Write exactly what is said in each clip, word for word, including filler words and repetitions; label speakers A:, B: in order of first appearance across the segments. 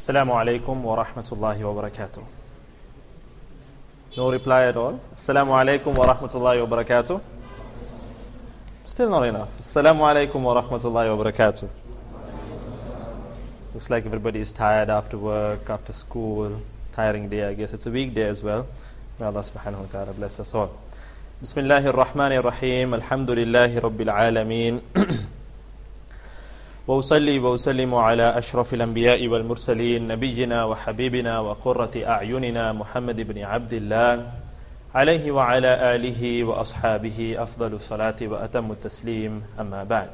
A: Assalamu alaikum wa rahmatullahi wa barakatuh. No reply at all. Assalamu alaikum wa rahmatullahi wa barakatuh. Still not enough. Assalamu alaikum wa rahmatullahi wa barakatuh. Looks like everybody is tired after work, after school. Tiring day, I guess. It's a weekday as well. May Allah subhanahu wa ta'ala bless us all. Bismillahir Rahmanir Rahim. Alhamdulillahi Rabbil Alameen. وأصلي وأسلم على أشرف الأنبياء والمرسلين نبينا وحبيبنا وقرة أعيننا محمد بن عبد الله عليه وعلى آله وأصحابه أفضل الصلاة وأتم التسليم أما بعد.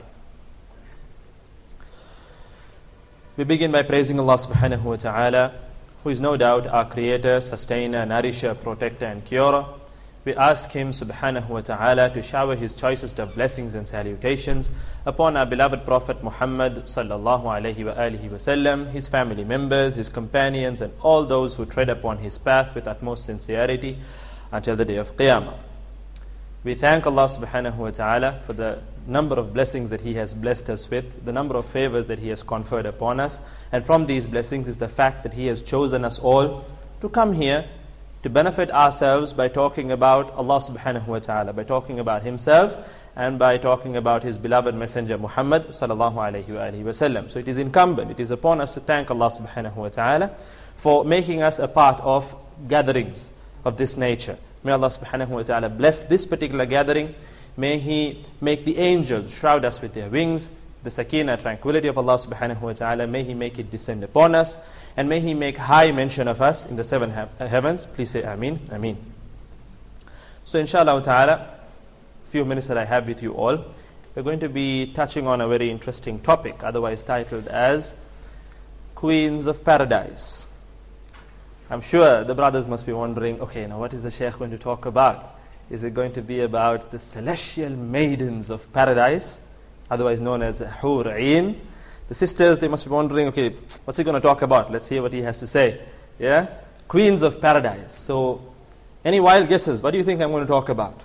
A: We begin by praising Allah subhanahu wa ta'ala, who is no doubt our creator, sustainer, nourisher, protector and curer. We ask Him subhanahu wa ta'ala to shower His choicest of blessings and salutations upon our beloved Prophet Muhammad sallallahu alayhi wa alihi wa sallam, his family members, his companions and all those who tread upon his path with utmost sincerity until the day of Qiyamah. We thank Allah subhanahu wa ta'ala for the number of blessings that He has blessed us with, the number of favors that He has conferred upon us, and from these blessings is the fact that He has chosen us all to come here to benefit ourselves by talking about Allah subhanahu wa ta'ala, by talking about Himself and by talking about His beloved Messenger Muhammad sallallahu alayhi wa alihi wa sallam. So it is incumbent, it is upon us to thank Allah subhanahu wa ta'ala for making us a part of gatherings of this nature. May Allah subhanahu wa ta'ala bless this particular gathering. May He make the angels shroud us with their wings, the sakina, tranquility of Allah subhanahu wa ta'ala. May He make it descend upon us. And may He make high mention of us in the seven he- heavens. Please say Ameen, Ameen. So inshallah ta'ala, few minutes that I have with you all, we're going to be touching on a very interesting topic, otherwise titled as Queens of Paradise. I'm sure the brothers must be wondering, okay, now what is the Shaykh going to talk about? Is it going to be about the celestial maidens of paradise, otherwise known as Hur Ain? The sisters, they must be wondering, okay, what's he going to talk about? Let's hear what he has to say. Yeah? Queens of Paradise. So, any wild guesses? What do you think I'm going to talk about?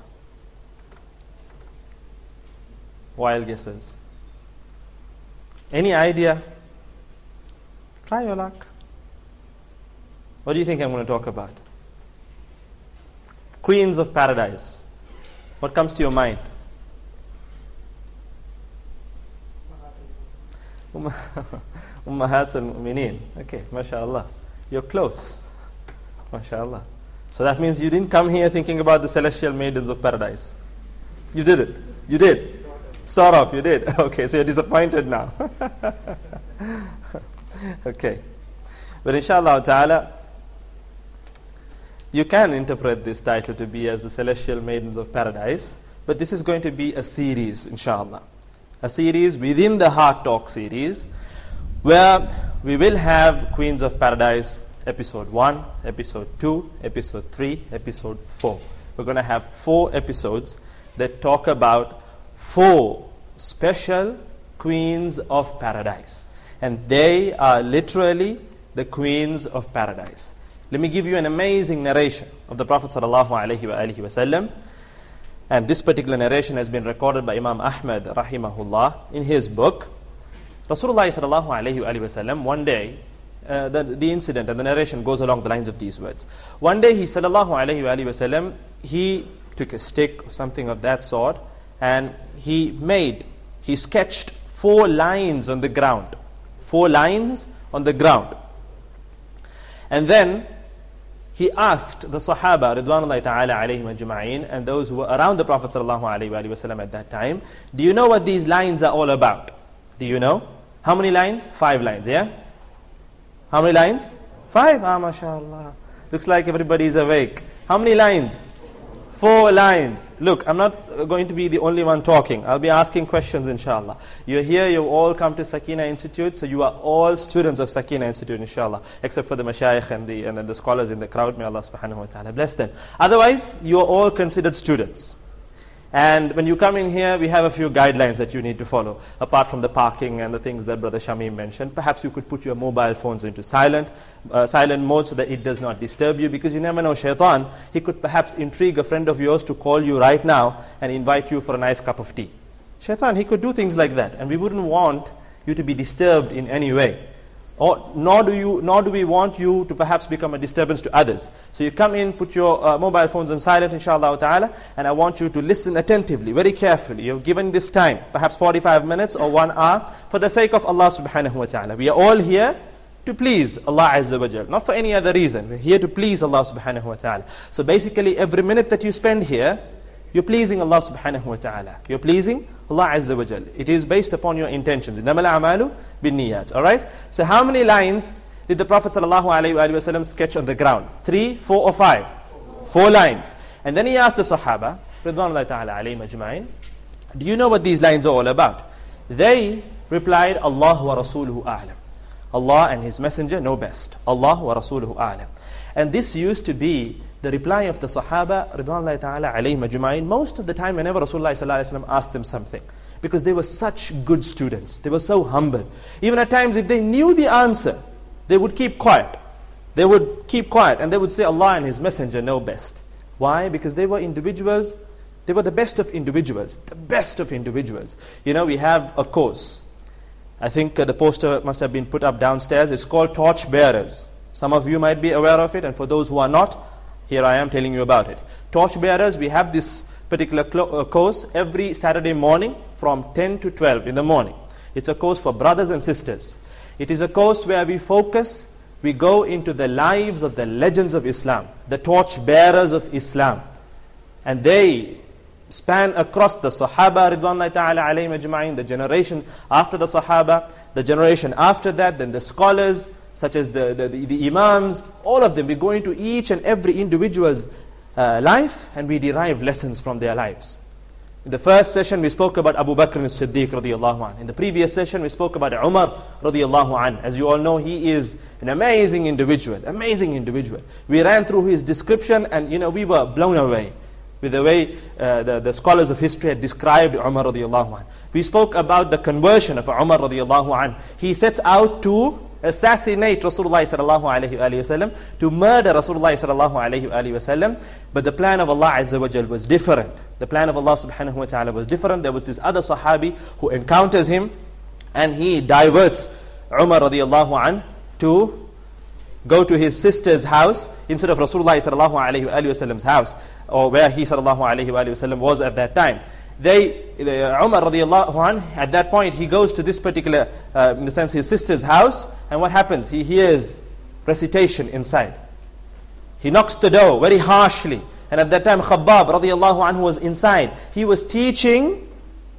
A: Wild guesses. Any idea? Try your luck. What do you think I'm going to talk about? Queens of Paradise. What comes to your mind? Ummahat al-Mu'mineen. Okay, mashallah. You're close. Mashallah. So that means you didn't come here thinking about the celestial maidens of paradise. You did it. You did. Sort of, you did. Okay, so you're disappointed now. Okay. But inshallah ta'ala, you can interpret this title to be as the celestial maidens of paradise, but this is going to be a series, inshallah. A series within the Heart Talk series, where we will have Queens of Paradise episode one, episode two, episode three, episode four. We're going to have four episodes that talk about four special Queens of Paradise. And they are literally the Queens of Paradise. Let me give you an amazing narration of the Prophet sallallahu alaihi wa alihi wa sallam. And this particular narration has been recorded by Imam Ahmad rahimahullah in his book. Rasulullah sallallahu alayhi wa sallam, one day, uh, the, the incident and the narration goes along the lines of these words. One day he sallallahu alayhi wa sallam, he took a stick or something of that sort and he made, he sketched four lines on the ground. Four lines on the ground. And then he asked the Sahaba, Ridwanullahi ta'ala alayhim ajma'in, and those who were around the Prophet sallallahu alayhi wa sallam at that time, do you know what these lines are all about? Do you know? How many lines? Five lines, yeah? How many lines? Five? Ah, mashallah. Looks like everybody is awake. How many lines? Four lines. Look, I'm not going to be the only one talking. I'll be asking questions, inshallah. You're here, you've all come to Sakina Institute, so you are all students of Sakina Institute, inshallah, except for the mashayikh and the, and the scholars in the crowd. May Allah subhanahu wa ta'ala bless them. Otherwise, you are all considered students. And when you come in here, we have a few guidelines that you need to follow. Apart from the parking and the things that Brother Shamim mentioned, perhaps you could put your mobile phones into silent, uh, silent mode so that it does not disturb you, because you never know, shaitan, he could perhaps intrigue a friend of yours to call you right now and invite you for a nice cup of tea. Shaitan, he could do things like that, and we wouldn't want you to be disturbed in any way. Or nor do you, nor do we want you to perhaps become a disturbance to others. So you come in, put your uh, mobile phones on silent, inshallah ta'ala, and I want you to listen attentively, very carefully. You're given this time, perhaps forty-five minutes or one hour, for the sake of Allah subhanahu wa ta'ala. We are all here to please Allah Azza wa Jal, not for any other reason. We're here to please Allah subhanahu wa ta'ala. So basically, every minute that you spend here, you're pleasing Allah subhanahu wa ta'ala. You're pleasing Allah Azza wa Jal. It is based upon your intentions. إِنَّمَا الْأَعْمَالُ بِالنِّيَّاتِ. Alright? So how many lines did the Prophet sallallahu alayhi wa sallam sketch on the ground? Three, four or five? Four lines. And then he asked the Sahaba, Ridwanullahi ta'ala alayhim ajma'in, do you know what these lines are all about? They replied, Allah wa rasuluhu a'lam. Allah and His Messenger know best. Allah wa rasuluhu a'lam. And this used to be the reply of the Sahaba, Ridwanullahi ta'ala alayhim ajma'in, most of the time whenever Rasulullah sallallahu alayhi wa sallam asked them something. Because they were such good students. They were so humble. Even at times if they knew the answer, they would keep quiet. They would keep quiet and they would say, Allah and His Messenger know best. Why? Because they were individuals. They were the best of individuals. The best of individuals. You know, we have a course. I think uh, the poster must have been put up downstairs. It's called Torch Bearers. Some of you might be aware of it, and for those who are not, here I am telling you about it. Torch Bearers, we have this particular uh, course every Saturday morning from ten to twelve in the morning. It's a course for brothers and sisters. It is a course where we focus, we go into the lives of the legends of Islam, the torch bearers of Islam. And they span across the Sahaba, Ridwanullahi ta'ala alayhim ajma'in, the generation after the Sahaba, the generation after that, then the scholars, such as the, the, the, the Imams, all of them. We go into each and every individual's uh, life and we derive lessons from their lives. In the first session we spoke about Abu Bakr as-Siddiq radiyallahu anh. In the previous session we spoke about Umar radiyallahu anh. As you all know, he is an amazing individual, amazing individual. We ran through his description and you know we were blown away with the way uh, the, the scholars of history had described Umar radiyallahu anh. We spoke about the conversion of Umar radiyallahu anh. He sets out to assassinate Rasulullah sallallahu alayhi wa sallam, to murder Rasulullah sallallahu alayhi wa sallam, but the plan of Allah Azza wa Jal was different. The plan of Allah subhanahu wa ta'ala was different. There was this other Sahabi who encounters him and he diverts Umar radiyallahu anh to go to his sister's house instead of Rasulullah sallallahu alayhi wa sallam's house, or where he sallallahu alayhi wa sallam was at that time. They, uh, Umar radiyallahu anh, at that point he goes to this particular, uh, in the sense his sister's house, and what happens? He hears recitation inside. He knocks the door very harshly, and at that time Khabbab radiyallahu anhu was inside. He was teaching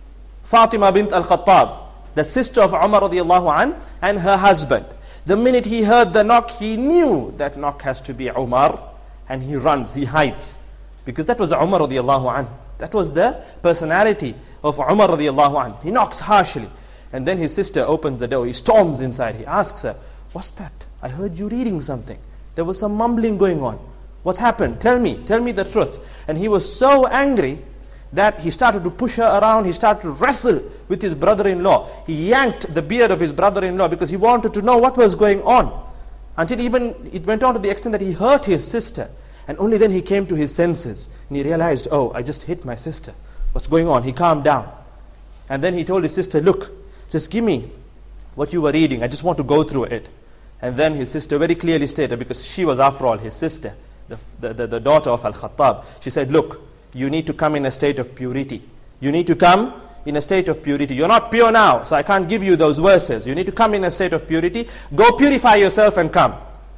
A: Fatima bint al-Khattab, the sister of Umar radiyallahu anh, and her husband. The minute he heard the knock, he knew that knock has to be Umar, and he runs, he hides, because that was Umar radiyallahu anh. That was the personality of Umar radiyallahu anh. He knocks harshly. And then his sister opens the door. He storms inside. He asks her, what's that? I heard you reading something. There was some mumbling going on. What's happened? Tell me. Tell me the truth. And he was so angry that he started to push her around. He started to wrestle with his brother-in-law. He yanked the beard of his brother-in-law because he wanted to know what was going on. Until even it went on to the extent that he hurt his sister. And only then he came to his senses. And he realized, oh, I just hit my sister. What's going on? He calmed down. And then he told his sister, look, just give me what you were reading. I just want to go through it. And then his sister very clearly stated, because she was after all his sister, the, the, the, the daughter of Al-Khattab. She said, look, you need to come in a state of purity. You need to come in a state of purity. You're not pure now, so I can't give you those verses. You need to come in a state of purity. Go purify yourself and come.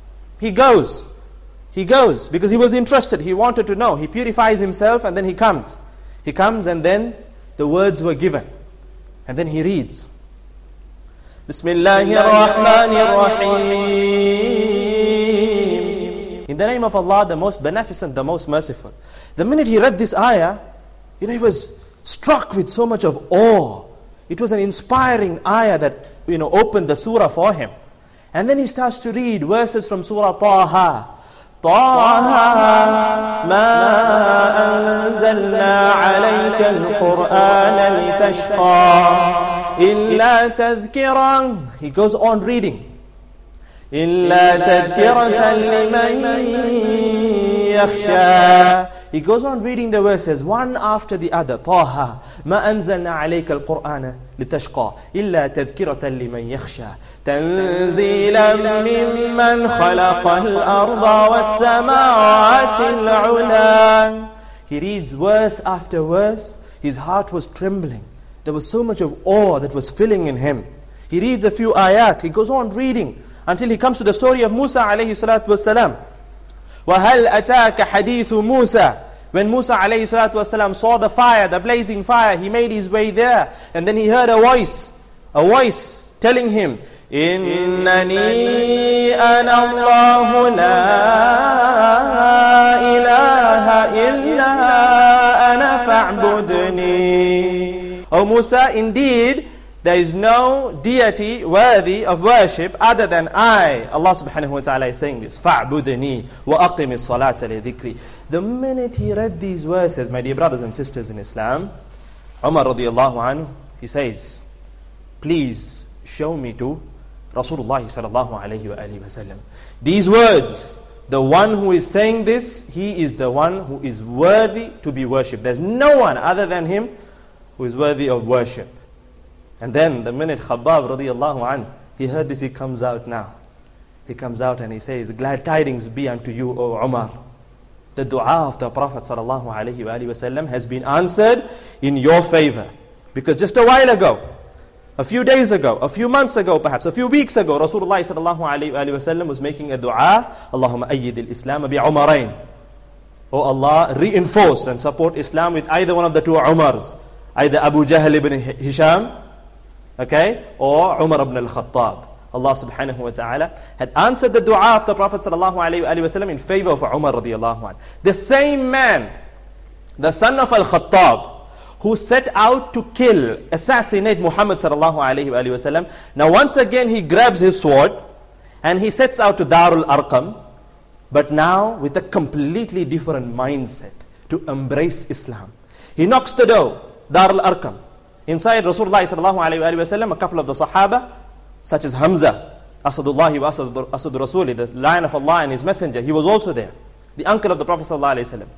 A: He goes. He goes because he was interested. He wanted to know. He purifies himself and then he comes. He comes and then the words were given. And then he reads. Bismillahir Rahmanir Rahim. In the name of Allah, the most beneficent, the most merciful. The minute he read this ayah, you know, he was struck with so much of awe. It was an inspiring ayah that, you know, opened the surah for him. And then he starts to read verses from Surah Taha. طه ما أنزلنا عليك القرآن لتشقى إلا تذكرا. He goes on reading. إلا تذكرة لمن يخشى. He goes on reading the verses one after the other. طه ما أنزلنا عليك القرآن لتشقى إلا تذكرة لمن يخشى تنزيلا ممن خلق الأرض والسماوات العلى. He reads verse after verse. His heart was trembling. There was so much of awe that was filling in him. He reads a few ayat. He goes on reading until he comes to the story of Musa alayhi salatu wasalam. وَهَلْ أَتَاكَ حَدِيثُ مُوسَى. When Musa alayhi salatu wasalam saw the fire, the blazing fire, he made his way there. And then he heard a voice, a voice telling him, إِنَّنِي أَنَا اللَّهُ لَا إِلَهَ إِلَّا أَنَا فَاعْبُدْنِي. O Musa, indeed, there is no deity worthy of worship other than I. Allah subhanahu wa ta'ala is saying this. فَاعْبُدْنِي وَأَقِمِ الصَّلَاةَ لِذِكْرِي. The minute he read these verses, my dear brothers and sisters in Islam, Umar radiallahu anhu, he says, please show me to Rasulullah sallallahu alayhi wa alihi wa sallam. These words, the one who is saying this, he is the one who is worthy to be worshipped. There's no one other than him who is worthy of worship. And then the minute Khabbab radiallahu anhu, he heard this, he comes out now. He comes out and he says, glad tidings be unto you, O Umar. The dua of the Prophet sallallahu alayhi wa alihi wa sallam has been answered in your favor. Because just a while ago, a few days ago, a few months ago perhaps, a few weeks ago, Rasulullah sallallahu alayhi wa sallam was making a dua, Allahumma ayyid al-Islam bi Umarain. Oh Allah, reinforce and support Islam with either one of the two Umars. Either Abu Jahl ibn Hisham, okay, or Umar ibn al-Khattab. Allah subhanahu wa ta'ala had answered the dua of the Prophet sallallahu alayhi wa sallam in favor of Umar radiallahu anhu. The same man, the son of al-Khattab, who set out to kill, assassinate Muhammad sallallahu alayhi wa sallam. Now once again he grabs his sword and he sets out to Darul Arqam, but now with a completely different mindset to embrace Islam. He knocks the door, Darul Arqam. Inside Rasulullah sallallahu alayhi wa sallam, a couple of the Sahaba, such as Hamza, Asadullahi wa Asad, Asad Rasuli, the lion of Allah and his messenger, he was also there. The uncle of the Prophet sallallahu alayhi wa sallam.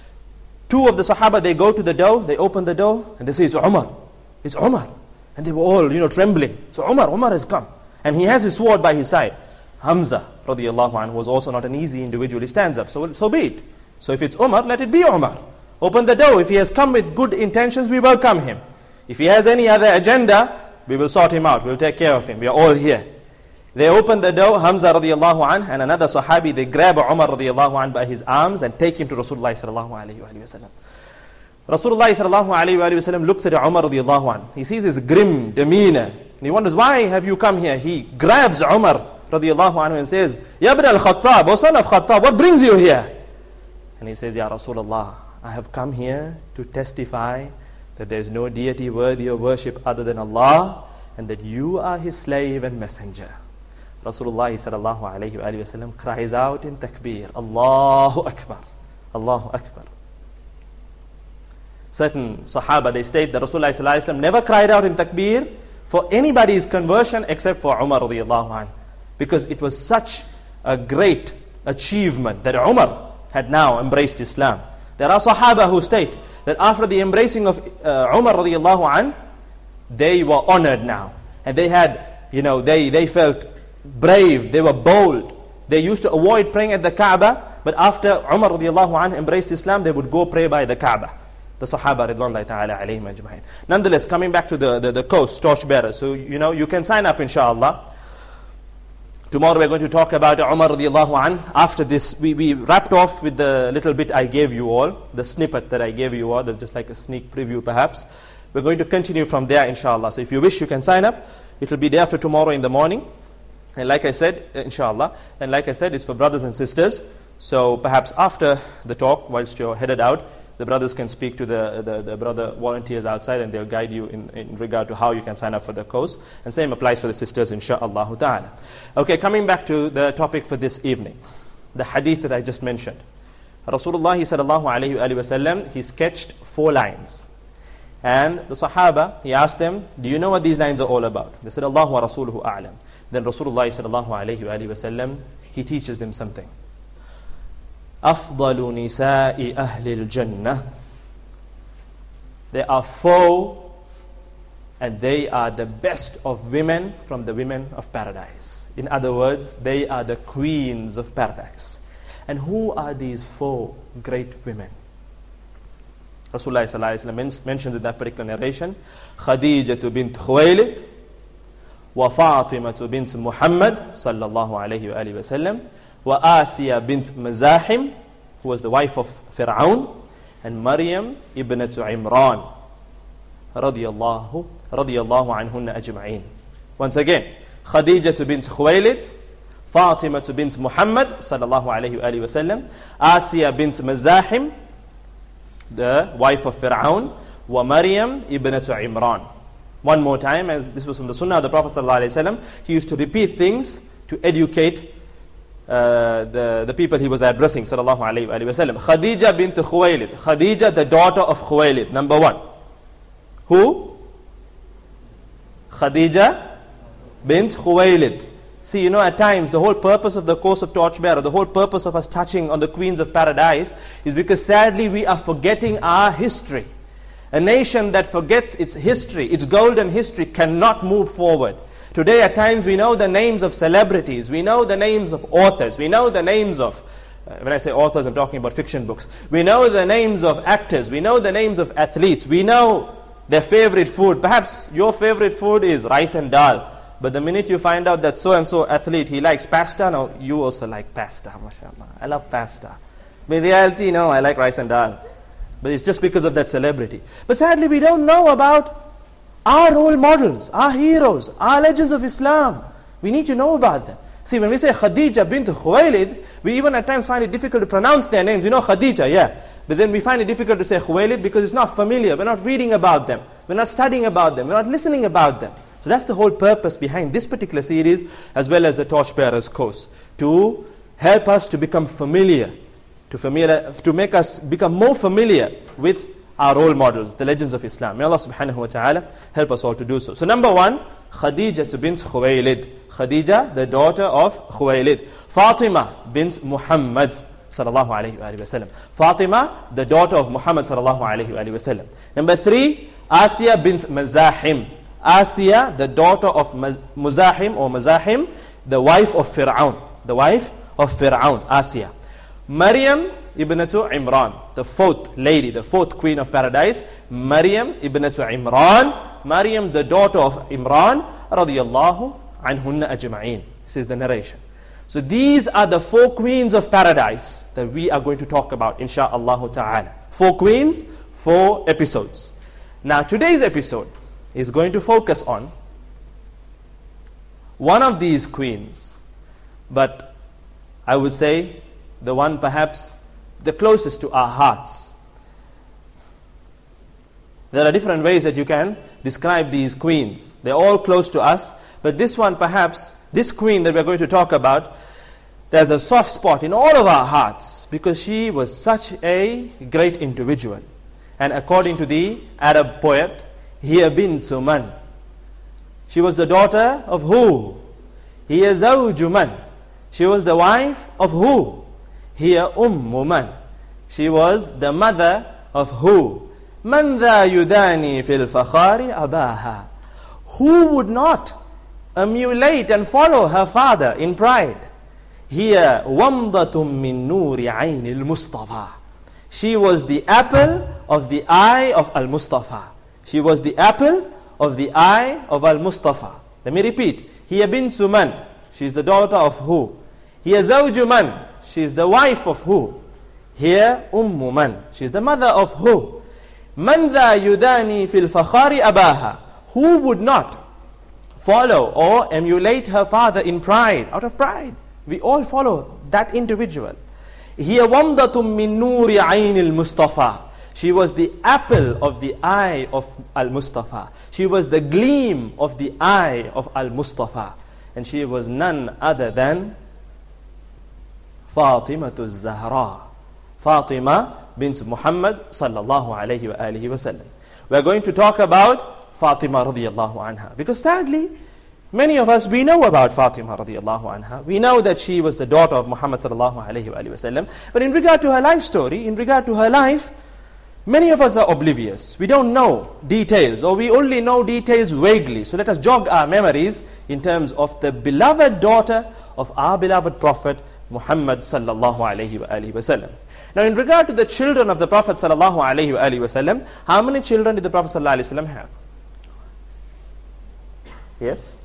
A: Two of the Sahaba, they go to the door, they open the door, and they say, it's Umar. It's Umar. And they were all, you know, trembling. So Umar, Umar has come. And he has his sword by his side. Hamza, radiallahu anhu, was also not an easy individual. He stands up, so, so be it. So if it's Umar, let it be Umar. Open the door. If he has come with good intentions, we welcome him. If he has any other agenda, we will sort him out. We'll take care of him. We are all here. They open the door, Hamza radiallahu anhu and another Sahabi, they grab Umar radiallahu anhu by his arms and take him to Rasulullah sallallahu alayhi wa sallam. Rasulullah sallallahu alayhi wa sallam looks at Umar radiallahu anhu. He sees his grim demeanor. And he wonders, why have you come here? He grabs Umar radiallahu anhu and says, Ya ibn al-Khattab, O son of Khattab, what brings you here? And he says, Ya Rasulullah, I have come here to testify that there is no deity worthy of worship other than Allah, and that you are His slave and messenger. Rasulullah sallallahu alayhi wa sallam cries out in takbir, Allahu Akbar, Allahu Akbar. Certain Sahaba, they state that Rasulullah sallallahu alayhi wa sallam never cried out in takbir for anybody's conversion except for Umar radiallahu anhu, because it was such a great achievement that Umar had now embraced Islam. There are Sahaba who state that after the embracing of uh, Umar radiallahu anhu, they were honored now. And they had, you know, they, they felt brave, they were bold. They used to avoid praying at the Kaaba, but after Umar radiallahu anhu embraced Islam, they would go pray by the Kaaba. The Sahaba ridwanullahi ta'ala alayhim ajma'in. Nonetheless, coming back to the, the, the coast, torchbearer. So, you know, you can sign up inshallah. Tomorrow we're going to talk about Umar radiallahu anhu. After this, we, we wrapped off with the little bit I gave you all, the snippet that I gave you all, just like a sneak preview perhaps. We're going to continue from there inshallah. So if you wish, you can sign up. It will be there for tomorrow in the morning. And like I said, inshallah, and like I said, it's for brothers and sisters. So perhaps after the talk, whilst you're headed out, the brothers can speak to the, the, the brother volunteers outside, and they'll guide you in, in regard to how you can sign up for the course. And same applies for the sisters, insha'Allah ta'ala. Okay, coming back to the topic for this evening, the hadith that I just mentioned. Rasulullah sallallahu alayhi wa sallam, he sketched four lines. And the Sahaba, he asked them, do you know what these lines are all about? They said, Allah wa Rasuluhu a'lam. Then Rasulullah sallallahu alayhi wa sallam, he teaches them something. أفضل نساء أهل الجنة. They are four, and they are the best of women from the women of paradise. In other words, they are the queens of paradise. And who are these four great women? Rasulullah sallallahu alaihi wasallam mentions in that particular narration, Khadijah bint Khuwaylid, wa Fatima bint Muhammad sallallahu alaihi wa alihi wasallam, wa Asiya bint Mazahim, who was the wife of Fir'aun, and Maryam ibnatu Imran, radiyallahu radiyallahu anhunna ajma'in. Once again, Khadijah bint Khuwaylid, Fatima bint Muhammad sallallahu alayhi wa alihi wa sallam, Asiya bint Mazahim, the wife of Fir'aun, wa Maryam ibnatu Imran. One more time, as this was from the Sunnah of the Prophet sallallahu alayhi wa sallam, he used to repeat things to educate uh, the, the people he was addressing sallallahu alayhi wa alihi wa sallam. Khadijah bint Khuwaylid, Khadijah the daughter of Khuwaylid, number one. Who? Khadijah bint Khuwaylid. See, you know, at times the whole purpose of the course of Torchbearer, the whole purpose of us touching on the queens of paradise is because sadly we are forgetting our history. A nation that forgets its history, its golden history, cannot move forward. Today at times we know the names of celebrities, we know the names of authors, we know the names of, uh, when I say authors I'm talking about fiction books, we know the names of actors, we know the names of athletes, we know their favorite food. Perhaps your favorite food is rice and dal. But the minute you find out that so-and-so athlete, he likes pasta, now you also like pasta, mashallah. I love pasta. But in reality, no, I like rice and dal. But it's just because of that celebrity. But sadly, we don't know about our role models, our heroes, our legends of Islam. We need to know about them. See, when we say Khadijah bint Khuwaylid, we even at times find it difficult to pronounce their names. You know Khadijah, yeah. But then we find it difficult to say Khuwaylid because it's not familiar. We're not reading about them. We're not studying about them. We're not listening about them. So that's the whole purpose behind this particular series, as well as the Torchbearers course, to help us to become familiar, to familiar, to make us become more familiar with our role models, the legends of Islam. May Allah subhanahu wa ta'ala help us all to do so. So number one, Khadijah bint Khuwaylid. Khadijah, the daughter of Khuwaylid. Fatima bint Muhammad sallallahu alayhi wa sallam. Fatima, the daughter of Muhammad sallallahu alayhi wa sallam. Number three, Asiya bint Mazahim. Asiya, the daughter of Muzahim or Mazahim, the wife of Fir'aun. The wife of Fir'aun, Asiya. Maryam ibnatu Imran, the fourth lady, the fourth queen of paradise. Maryam ibnatu Imran. Maryam, the daughter of Imran, radiyallahu anhunna ajma'in. This is the narration. So these are the four queens of paradise that we are going to talk about, insha'Allah ta'ala. Four queens, four episodes. Now today's episode is going to focus on one of these queens, but I would say the one perhaps the closest to our hearts. There are different ways that you can describe these queens. They're all close to us, but this one perhaps, this queen that we're going to talk about, there's a soft spot in all of our hearts because she was such a great individual. And according to the Arab poet, Hiya bintu man. She was the daughter of who? Hiya zawju man. She was the wife of who? Hiya ummu man. She was the mother of who? Man dha yudani fil fakhari abaha. Who would not emulate and follow her father in pride? Hiya wamdatum min nuri ayn al-Mustafa. She was the apple of the eye of Al-Mustafa. She was the apple of the eye of Al-Mustafa. Let me repeat. Hiya bintu man. She is the daughter of who? Hiya zawju man. She is the wife of who? Hiya ummu man. She is the mother of who? Man dha yudani fil fakhari abaha. Who would not follow or emulate her father in pride? Out of pride. We all follow that individual. Hiya wamdatum min nuri ayn al-Mustafa. She was the apple of the eye of Al-Mustafa. She was the gleam of the eye of Al-Mustafa. And she was none other than Fatimatu Zahra. Fatima bint Muhammad sallallahu alayhi wa alihi wa sallam. We are going to talk about Fatima radiyallahu anha. Because sadly, Many of us, we know about Fatima radiallahu anha. We know that she was the daughter of Muhammad sallallahu alayhi wa sallam. But in regard to her life story, in regard to her life, many of us are oblivious. We don't know details, or we only know details vaguely. So let us jog our memories in terms of the beloved daughter of our beloved Prophet Muhammad sallallahu alayhi wa sallam. Now in regard to the children of the Prophet sallallahu alayhi wa sallam, how many children did the Prophet sallallahu alayhi wa sallam have? Yes?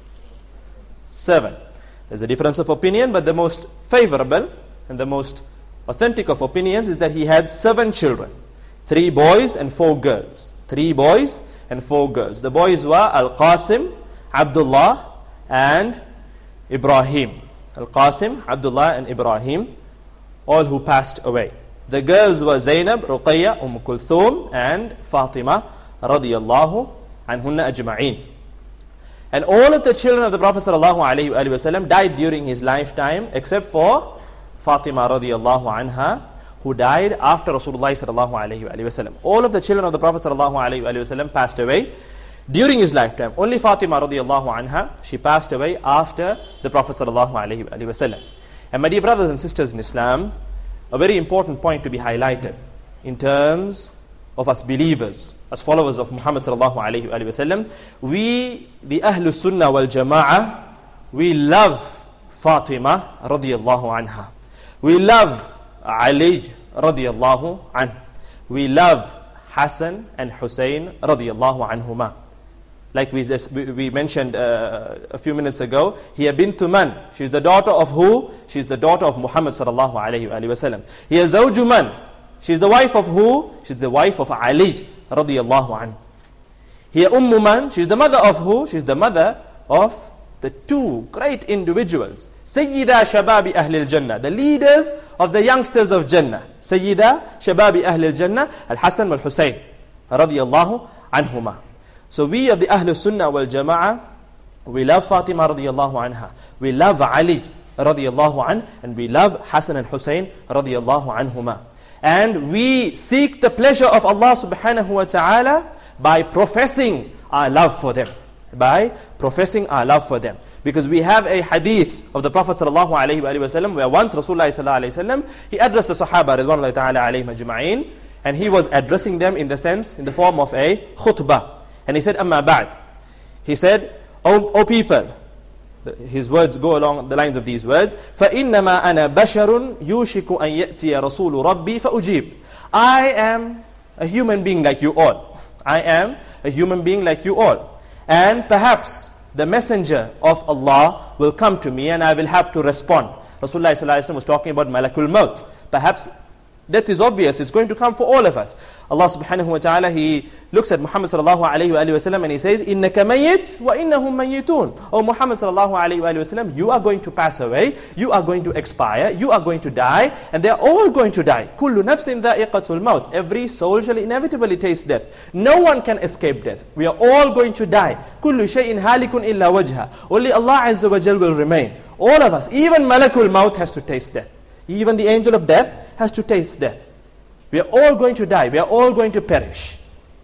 A: Seven. There's a difference of opinion, but the most favorable and the most authentic of opinions is that he had seven children. Three boys and four girls. Three boys and four girls. The boys were Al-Qasim, Abdullah, and Ibrahim. Al-Qasim, Abdullah, and Ibrahim, all who passed away. The girls were Zainab, Ruqayya, Umm Kulthum, and Fatima, radiyallahu anhunna ajma'een. And all of the children of the Prophet sallallahu alaihi wasallam died during his lifetime, except for Fatima radiyallahu anha, who died after Rasulullah sallallahu alaihi wasallam. All of the children of the Prophet sallallahu alaihi wasallam passed away during his lifetime. Only Fatima radiyallahu anha, she passed away after the Prophet sallallahu alaihi wasallam. And my dear brothers and sisters in Islam, a very important point to be highlighted in terms of us believers, as followers of Muhammad sallallahu alayhi wa sallam, we, the Ahlus Sunnah wal Jama'ah, we love Fatima radiyallahu anha. We love Ali radiyallahu anh. We love Hassan and Hussein radiyallahu anhuma. Like we, just, we, we mentioned uh, a few minutes ago, Hiya bintu man. She's the daughter of who? She's the daughter of Muhammad sallallahu alayhi wa sallam. Hiya zawju man. She's the wife of who? She's the wife of Ali radiyallahu anhu. Hiya ummu man. She's the mother of who? She's the mother of the two great individuals. Sayyida shababi ahli al-Jannah. The leaders of the youngsters of Jannah. Sayyida shababi ahli al-Jannah. Al-Hasan wal-Husayn radiyallahu anhuma. So we of the Ahlul Sunnah wal Jama'ah, we love Fatima radiyallahu anha. We love Ali radiyallahu anh. And we love Hassan and Hussein radiyallahu anhuma. And we seek the pleasure of Allah subhanahu wa ta'ala by professing our love for them. By professing our love for them. Because we have a hadith of the Prophet sallallahu alayhi wa sallam, where once Rasulullah sallallahu alayhi wa sallam, he addressed the Sahaba ridwanullahi ta'ala alayhim ajma'een, and he was addressing them in the sense, in the form of a khutbah. And he said, Amma ba'd. He said, O, o people, his words go along the lines of these words, فَإِنَّمَا أَنَا بَشَرٌ يُوشِكُ أَن يَأْتِيَ رَسُولُ رَبِّي فَأُجِيبُ. I am a human being like you all. I am a human being like you all. And perhaps the messenger of Allah will come to me and I will have to respond. Rasulullah sallallahu alaihi wasallam was talking about Malakul Maut. Perhaps death is obvious, it's going to come for all of us. Allah subhanahu wa ta'ala, He looks at Muhammad sallallahu alayhi wa sallam and He says, إِنَّكَ مَيِّتْ وَإِنَّهُمْ مَيِّتُونَ. Oh Muhammad sallallahu alayhi wa sallam, you are going to pass away, you are going to expire, you are going to die, and they are all going to die. كُلُّ نَفْسٍ ذَائِقَةُ الْمَوْتِ. Every soul shall inevitably taste death. No one can escape death. We are all going to die. كُلُّ شَيْءٍ هَالِكٌ إِلَّا وَجْهَ. Only Allah Azza wa Jal will remain. All of us, even Malakul Maut has to taste death. Even the angel of death has to taste death. We are all going to die. We are all going to perish.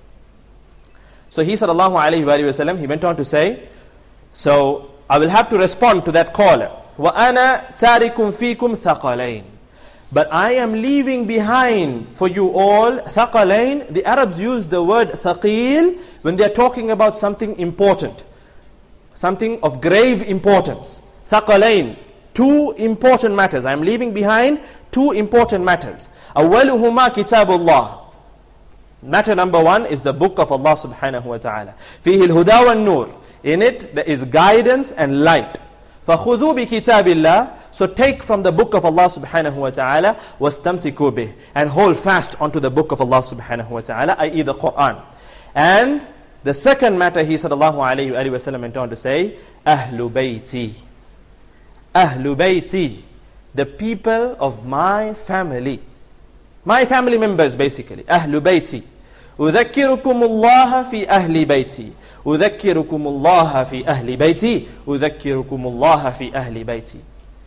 A: So he sallallahu alayhi wa sallam, he went on to say, so I will have to respond to that caller. وَأَنَا تَارِكٌ فِيكُمْ ثَقَلَيْنِ. But I am leaving behind for you all ثَقَلَيْنِ. The Arabs use the word ثَقِيل when they are talking about something important. Something of grave importance. ثَقَلَيْنِ. Two important matters. I am leaving behind two important matters. أَوَّلُهُمَا كِتَابُ اللَّهِ. Matter number one is the book of Allah subhanahu wa ta'ala. فِيهِ الْهُدَى وَالنُّورِ. In it there is guidance and light. فَخُذُوا بِكِتَابِ اللَّهِ. So take from the book of Allah subhanahu wa ta'ala, وَاسْتَمْسِكُوا بِهِ. And hold fast onto the book of Allah subhanahu wa ta'ala, that is the Quran. And the second matter, he sallallahu alayhi wa sallam went on to say, أَهْلُ بَيْتِي. أَهْلُ بَيْتِي. The people of my family. My family members basically. أَهْلُ بَيْتِي. أُذَكِّرُكُمُ اللَّهَ فِي أَهْلِ بَيْتِي. أُذَكِّرُكُمُ اللَّهَ فِي أَهْلِ بَيْتِي. أُذَكِّرُكُمُ اللَّهَ فِي أَهْلِ بَيْتِي.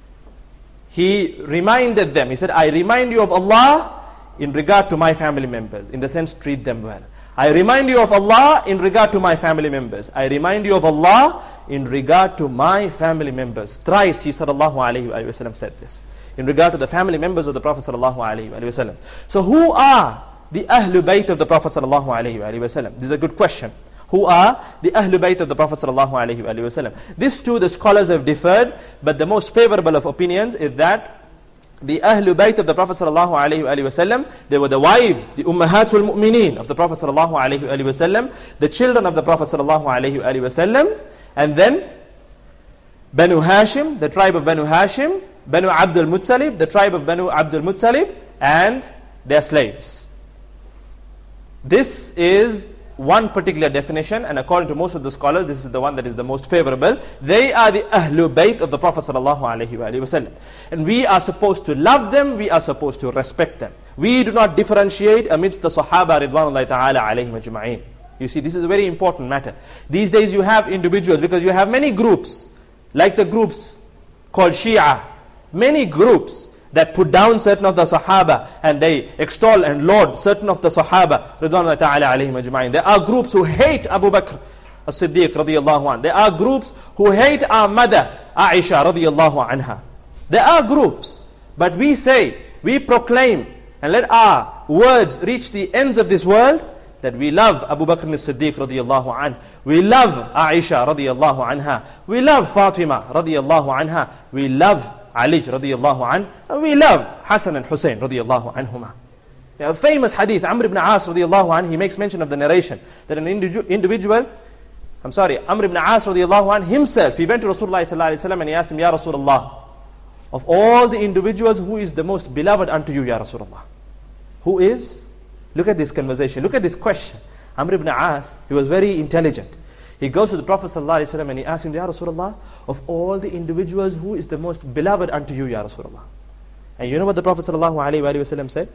A: He reminded them. He said, I remind you of Allah in regard to my family members. In the sense, treat them well. I remind you of Allah in regard to my family members. I remind you of Allah in regard to my family members. Thrice he sallallahu alayhi wa sallam said this. In regard to the family members of the Prophet sallallahu alayhi wa sallam. So who are the Ahlul Bayt of the Prophet sallallahu alayhi wa sallam? This is a good question. Who are the Ahlul Bayt of the Prophet sallallahu alayhi wa sallam? This too the scholars have differed, but the most favorable of opinions is that the Ahlul Bayt of the Prophet sallallahu alayhi wa sallam, they were the wives, the Ummahatul Mu'mineen of the Prophet sallallahu alayhi wa sallam, the children of the Prophet sallallahu alayhi wa sallam, and then Banu Hashim, the tribe of Banu Hashim, Banu Abdul Muttalib, the tribe of Banu Abdul Muttalib, and their slaves. This is one particular definition, and according to most of the scholars, this is the one that is the most favorable. They are the Ahlul Bayt of the Prophet sallallahu alayhi wa sallam. And we are supposed to love them, we are supposed to respect them. We do not differentiate amidst the Sahaba Ridwanullahi ta'ala alayhim ajma'in. You see, this is a very important matter. These days you have individuals, because you have many groups, like the groups called Shia, many groups that put down certain of the Sahaba and they extol and laud certain of the Sahaba Ridwanullahi ta'ala alayhim ajma'in. There are groups who hate Abu Bakr as-Siddiq radiyallahu anhu. There are groups who hate our mother Aisha radiyallahu anha. There are groups, but we say, we proclaim and let our words reach the ends of this world that we love Abu Bakr as-Siddiq radiyallahu anhu. We love Aisha radiyallahu anha. We love Fatima radiyallahu anha. We love Ali radiyallahu anhu, and we love Hassan and Hussein radiyallahu anhuma. A famous hadith, Amr ibn As radiyallahu anhu, he makes mention of the narration that an individu individual, I'm sorry, Amr ibn As radiyallahu anhu himself, he went to Rasulullah sallallahu alayhi wa sallam and he asked him, Ya Rasulullah, of all the individuals, who is the most beloved unto you, Ya Rasulullah? Who is? Look at this conversation, look at this question. Amr ibn As, he was very intelligent. He goes to the Prophet ﷺ and he asks him, Ya Rasulullah, of all the individuals, who is the most beloved unto you, Ya Rasulullah? And you know what the Prophet ﷺ said?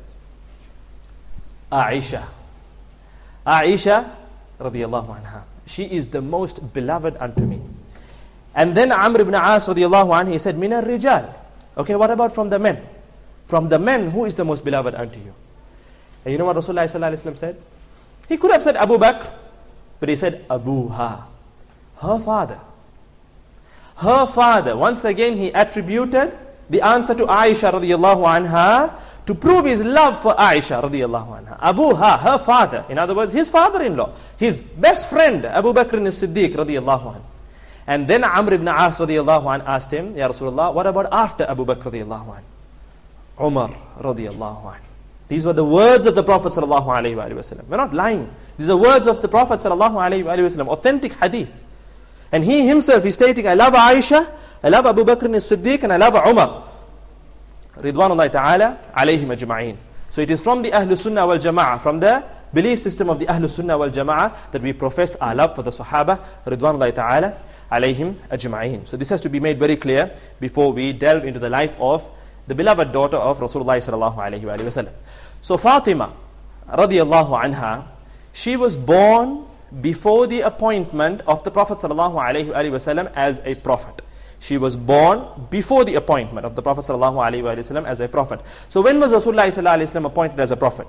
A: Aisha. Aisha, radiyallahu anha. She is the most beloved unto me. And then Amr ibn As, radiyallahu anhu, he said, Minar Rijal. Okay, what about from the men? From the men, who is the most beloved unto you? And you know what Rasulullah ﷺ said? He could have said Abu Bakr, but he said Abuha, her father. Her father. Once again he attributed the answer to Aisha radiyallahu anha to prove his love for Aisha radiyallahu anha. Abuha, her father. In other words, his father-in-law, his best friend, Abu Bakr as-Siddiq radiyallahu anha. And then Amr ibn As radiyallahu anha asked him, Ya Rasulullah, what about after Abu Bakr radiyallahu anha? Umar radiyallahu anha. These were the words of the Prophet sallallahu alayhi wa sallam. We're not lying. These are words of the Prophet sallallahu alayhi wa sallam, authentic hadith. And he himself is stating, I love Aisha, I love Abu Bakr as-Siddiq, and I love Umar. Ridwanullahi ta'ala alayhim ajma'in. So it is from the Ahlul Sunnah wal Jama'ah, from the belief system of the Ahlul Sunnah wal Jama'ah, that we profess our love for the Sahaba, Ridwanullahi ta'ala alayhim ajma'in. So this has to be made very clear before we delve into the life of the beloved daughter of Rasulullah sallallahu alayhi wa sallam. So Fatima radiyallahu anha, she was born before the appointment of the Prophet sallallahu alayhi wa sallam as a prophet. She was born before the appointment of the Prophet sallallahu alayhi wa sallam as a prophet. So when was Rasulullah sallallahu alayhi wa sallam appointed as a prophet?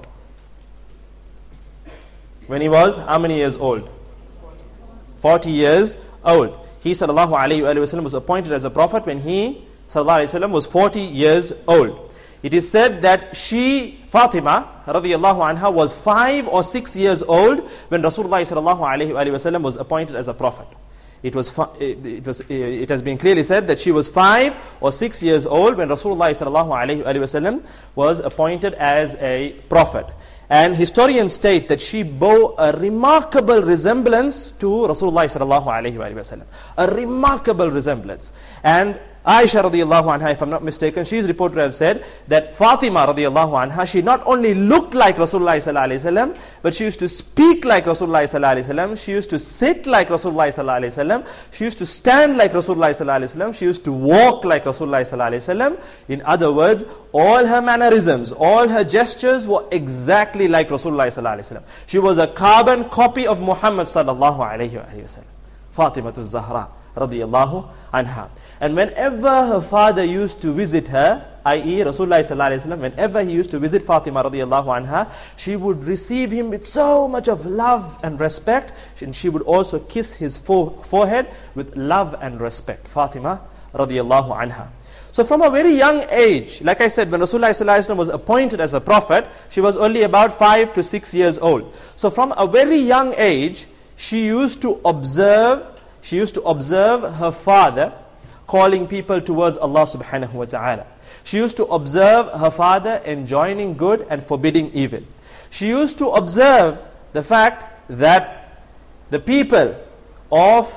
A: When he was how many years old? forty years old. He sallallahu alayhi wa sallam was appointed as a prophet when he sallallahu alayhi wa sallam was forty years old. It is said that she, Fatima radiyallahu anha, was five or six years old when Rasulullah sallallahu alayhi wa sallam was appointed as a prophet. It was, it was, it has been clearly said that she was five or six years old when Rasulullah sallallahu alayhi wa sallam was appointed as a prophet. And historians state that she bore a remarkable resemblance to Rasulullah sallallahu alayhi wa sallam. A remarkable resemblance. And Aisha radiyallahu anha, if I'm not mistaken, she is reported to have said that Fatima radiyallahu anha, she not only looked like Rasulullah sallallahu alayhi wasallam, but she used to speak like Rasulullah sallallahu alayhi wasallam, she used to sit like Rasulullah sallallahu alayhi wasallam, she used to stand like Rasulullah sallallahu alayhi wasallam, she used to walk like Rasulullah sallallahu alayhi wasallam. In other words, all her mannerisms, all her gestures were exactly like Rasulullah sallallahu alayhi wasallam. She was a carbon copy of Muhammad sallallahu alayhi wasallam. Fatimatu Zahra radiyallahu anha. And whenever her father used to visit her, that is Rasulullah sallallahu alaihi wasallam, whenever he used to visit Fatima radiallahu anha, she would receive him with so much of love and respect, and she would also kiss his forehead with love and respect. Fatima radiallahu anha. So from a very young age, like I said, when Rasulullah sallallahu alaihi wasallam was appointed as a prophet, she was only about five to six years old. So from a very young age, she used to observe, she used to observe her father calling people towards Allah subhanahu wa ta'ala. She used to observe her father enjoining good and forbidding evil. She used to observe the fact that the people of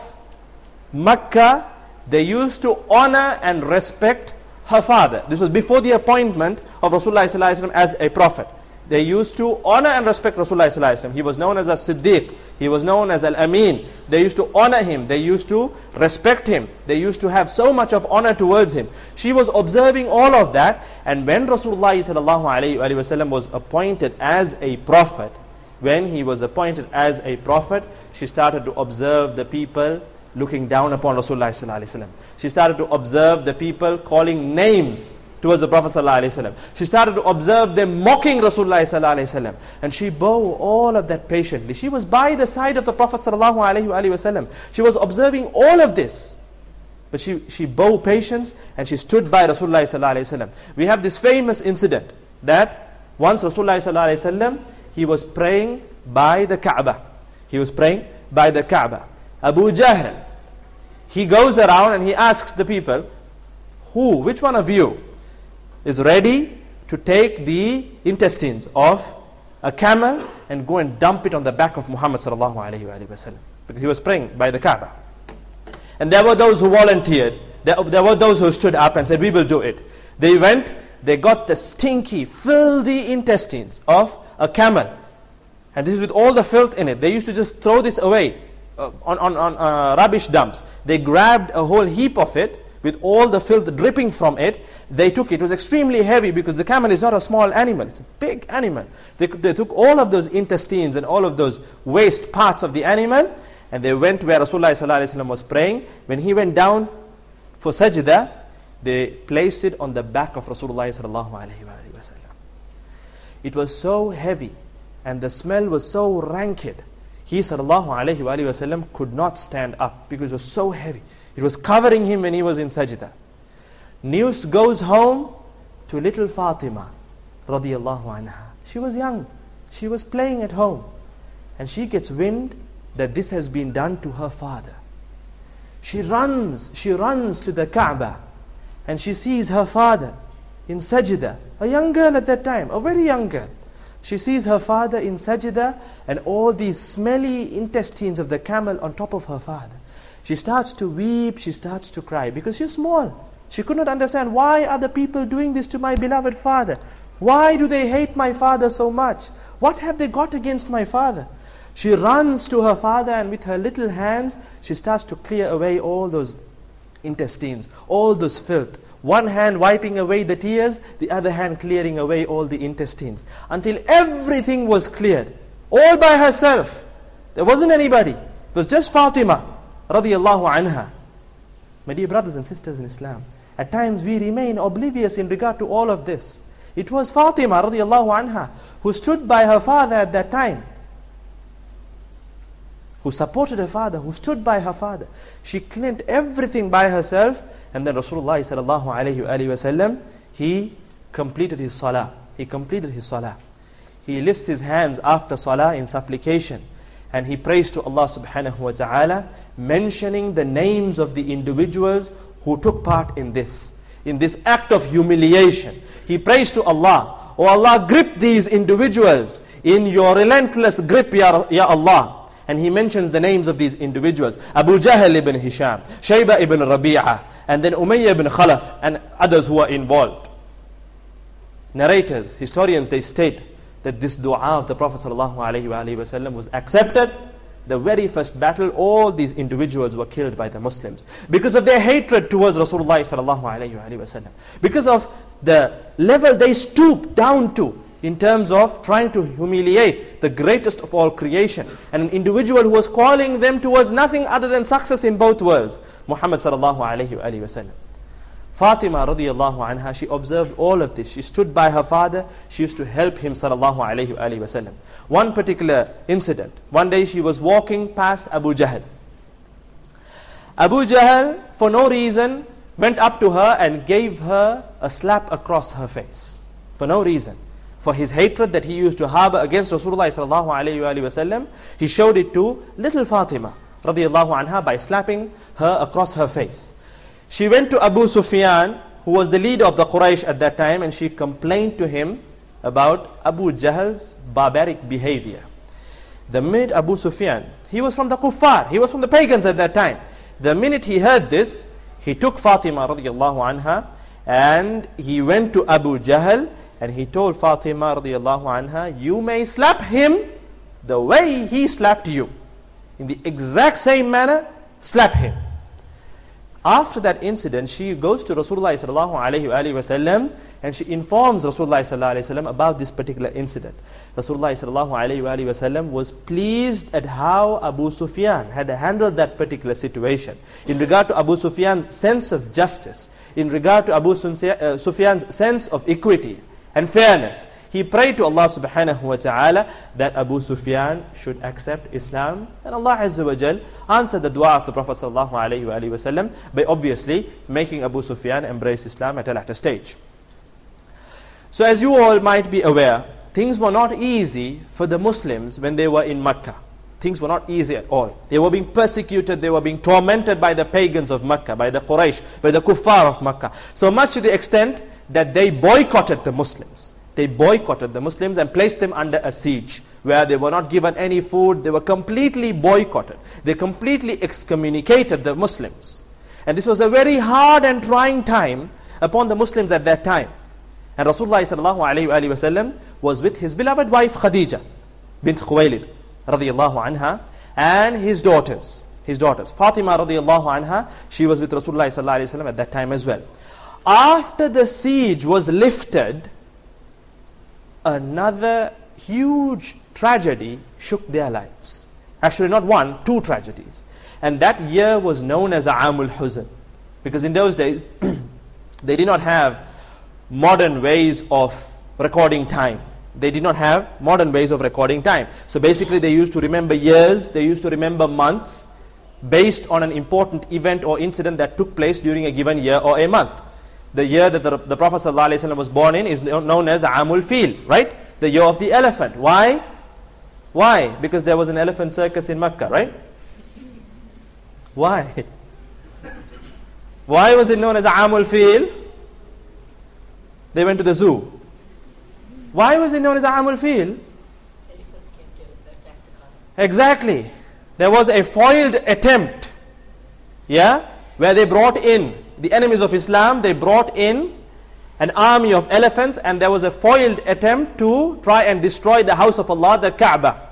A: Makkah, they used to honor and respect her father. This was before the appointment of Rasulullah sallallahu alaihi wasallam as a prophet. They used to honor and respect Rasulullah sallallahu alaihi wasallam. He was known as a Siddiq. He was known as Al-Amin. They used to honor him. They used to respect him. They used to have so much of honor towards him. She was observing all of that. And when Rasulullah sallallahu alaihi wasallam was appointed as a prophet, when he was appointed as a prophet, she started to observe the people looking down upon Rasulullah sallallahu alaihi wasallam. She started to observe the people calling names towards the Prophet sallallahu alaihi wasallam. She started to observe them mocking Rasulullah sallallahu alaihi wasallam, and she bore all of that patiently. She was by the side of the Prophet sallallahu alaihi wasallam. She was observing all of this, but she she bore patience and she stood by Rasulullah sallallahu alaihi wasallam. We have this famous incident that once Rasulullah sallallahu alaihi wasallam, he was praying by the Kaaba. He was praying by the Kaaba. Abu Jahl, he goes around and he asks the people, who, which one of you is ready to take the intestines of a camel and go and dump it on the back of Muhammad sallallahu alaihi wasallam? Because he was praying by the Kaaba. And there were those who volunteered. There, there were those who stood up and said, we will do it. They went, they got the stinky, filthy intestines of a camel. And this is with all the filth in it. They used to just throw this away uh, on, on, on uh, rubbish dumps. They grabbed a whole heap of it with all the filth dripping from it. They took it. It was extremely heavy because the camel is not a small animal. It's a big animal. They, they took all of those intestines and all of those waste parts of the animal, and they went where Rasulullah sallallahu alaihi wasallam was praying. When he went down for sajda, they placed it on the back of Rasulullah sallallahu alaihi wasallam. It was so heavy and the smell was so rancid. He sallallahu alaihi wasallam could not stand up because it was so heavy. It was covering him when he was in sajda. News goes home to little Fatima radiyallahu anha. She was young. She was playing at home. And she gets wind that this has been done to her father. She runs, she runs to the Kaaba, and she sees her father in sajda. A young girl at that time, a very young girl. She sees her father in sajda and all these smelly intestines of the camel on top of her father. She starts to weep, she starts to cry because she's small. She could not understand, why are the people doing this to my beloved father? Why do they hate my father so much? What have they got against my father? She runs to her father and with her little hands, she starts to clear away all those intestines, all those filth. One hand wiping away the tears, the other hand clearing away all the intestines. Until everything was cleared, all by herself. There wasn't anybody. It was just Fatima radiyallahu anha. My dear brothers and sisters in Islam, at times we remain oblivious in regard to all of this. It was Fatima radiyallahu anha who stood by her father at that time, who supported her father, who stood by her father. She cleaned everything by herself, and then Rasulullah sallallahu alayhi wa sallam, he completed his salah. He completed his salah. He lifts his hands after salah in supplication, and he prays to Allah subhanahu wa ta'ala, mentioning the names of the individuals who took part in this, in this act of humiliation. He prays to Allah, "Oh Allah, grip these individuals in your relentless grip, Ya, ya Allah." And he mentions the names of these individuals: Abu Jahl ibn Hisham, Shayba ibn Rabi'ah, and then Umayyah ibn Khalaf, and others who are involved. Narrators, historians, they state that this dua of the Prophet ﷺ was accepted. The very first battle, all these individuals were killed by the Muslims because of their hatred towards Rasulullah ﷺ, because of the level they stooped down to in terms of trying to humiliate the greatest of all creation, and an individual who was calling them towards nothing other than success in both worlds, Muhammad sallallahu alaihi wasallam. Fatima radiallahu anha, she observed all of this. She stood by her father. She used to help him sallallahu alayhi wa alayhi wa sallam. One particular incident. One day she was walking past Abu Jahl. Abu Jahl, for no reason, went up to her and gave her a slap across her face. For no reason. For his hatred that he used to harbor against Rasulullah sallallahu alayhi wa alayhi wa sallam, he showed it to little Fatima radiallahu anha by slapping her across her face. She went to Abu Sufyan, who was the leader of the Quraysh at that time, and she complained to him about Abu Jahl's barbaric behavior. The minute Abu Sufyan, he was from the kuffar, he was from the pagans at that time. The minute he heard this, he took Fatima radiallahu anha and he went to Abu Jahl and he told Fatima radiallahu anha, you may slap him the way he slapped you. In the exact same manner, slap him. After that incident, she goes to Rasulullah sallallahu alayhi wa sallam and she informs Rasulullah sallallahu alayhi wa sallam about this particular incident. Rasulullah sallallahu alayhi wa sallam was pleased at how Abu Sufyan had handled that particular situation. In regard to Abu Sufyan's sense of justice, in regard to Abu Sufyan's sense of equity and fairness, he prayed to Allah subhanahu wa ta'ala that Abu Sufyan should accept Islam, and Allah Azza wa Jal answered the dua of the Prophet sallallahu alayhi wa sallam by obviously making Abu Sufyan embrace Islam at a later stage. So as you all might be aware, things were not easy for the Muslims when they were in Makkah. Things were not easy at all. They were being persecuted, they were being tormented by the pagans of Makkah, by the Quraysh, by the kuffar of Makkah. So much to the extent that they boycotted the Muslims. They boycotted the Muslims and placed them under a siege, where they were not given any food. They were completely boycotted. They completely excommunicated the Muslims. And this was a very hard and trying time upon the Muslims at that time. And Rasulullah sallallahu alayhi wa sallam was with his beloved wife Khadija bint Khuwaylid radiyallahu anha and his daughters. His daughters. Fatima radiyallahu anha, she was with Rasulullah sallallahu alayhi wa sallam at that time as well. After the siege was lifted, another huge tragedy shook their lives. Actually not one, two tragedies. And that year was known as Aamul Huzn. Because in those days, they did not have modern ways of recording time. They did not have modern ways of recording time. So basically they used to remember years, they used to remember months, based on an important event or incident that took place during a given year or a month. The year that the, the Prophet ﷺ was born in is known as Aamul Fil, right? The year of the elephant. Why? Why? Because there was an elephant circus in Makkah, right? Why? Why was it known as Aamul Fil? They went to the zoo. Why was it known as Aamul Fil?
B: Elephants came to attack the car.
A: Exactly. There was a foiled attempt, yeah, where they brought in the enemies of Islam. They brought in an army of elephants, and there was a foiled attempt to try and destroy the house of Allah, the Kaaba.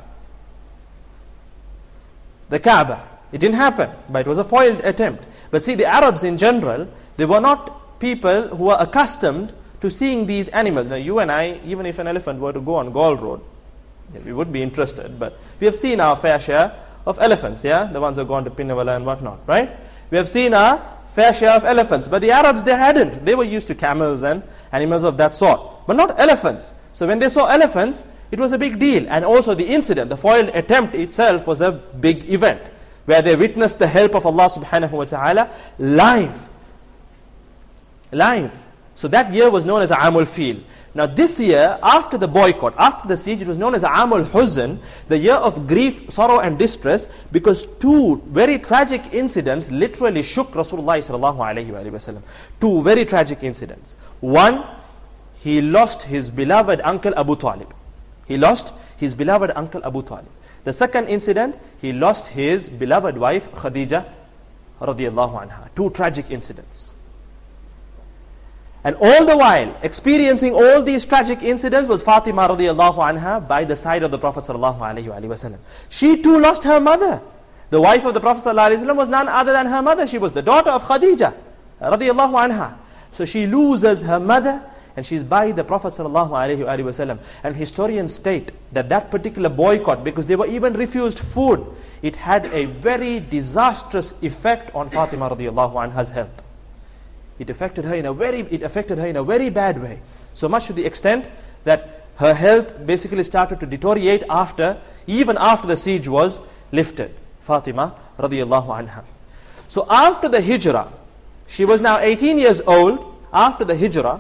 A: The Kaaba. It didn't happen, but it was a foiled attempt. But see, the Arabs in general, they were not people who were accustomed to seeing these animals. Now you and I, even if an elephant were to go on Gaul Road, we would be interested, but we have seen our fair share of elephants, yeah? The ones who have gone to Pinnawala and whatnot, right? We have seen our fair share of elephants, but the Arabs, they hadn't. They were used to camels and animals of that sort, but not elephants. So when they saw elephants, it was a big deal. And also the incident, the foiled attempt itself was a big event, where they witnessed the help of Allah subhanahu wa ta'ala live. Live. So that year was known as Aamul Fil. Now this year, after the boycott, after the siege, it was known as Aamul Huzn, the year of grief, sorrow and distress, because two very tragic incidents literally shook Rasulullah sallallahu alayhi wa sallam. Two very tragic incidents. One, he lost his beloved uncle Abu Talib. He lost his beloved uncle Abu Talib. The second incident, he lost his beloved wife Khadija radiyallahu anha. Two tragic incidents. And all the while, experiencing all these tragic incidents was Fatima radiallahu anha by the side of the Prophet sallallahu alaihi wasallam. She too lost her mother. The wife of the Prophet sallallahu alaihi wasallam was none other than her mother. She was the daughter of Khadija radiallahu anha. So she loses her mother and she's by the Prophet sallallahu alaihi wasallam. And historians state that that particular boycott, because they were even refused food, it had a very disastrous effect on Fatima radiallahu anha's health. it affected her in a very, it affected her in a very bad way. So much to the extent that her health basically started to deteriorate after, even after the siege was lifted. Fatima radiallahu anha. So after the hijrah, she was now eighteen years old. After the hijrah,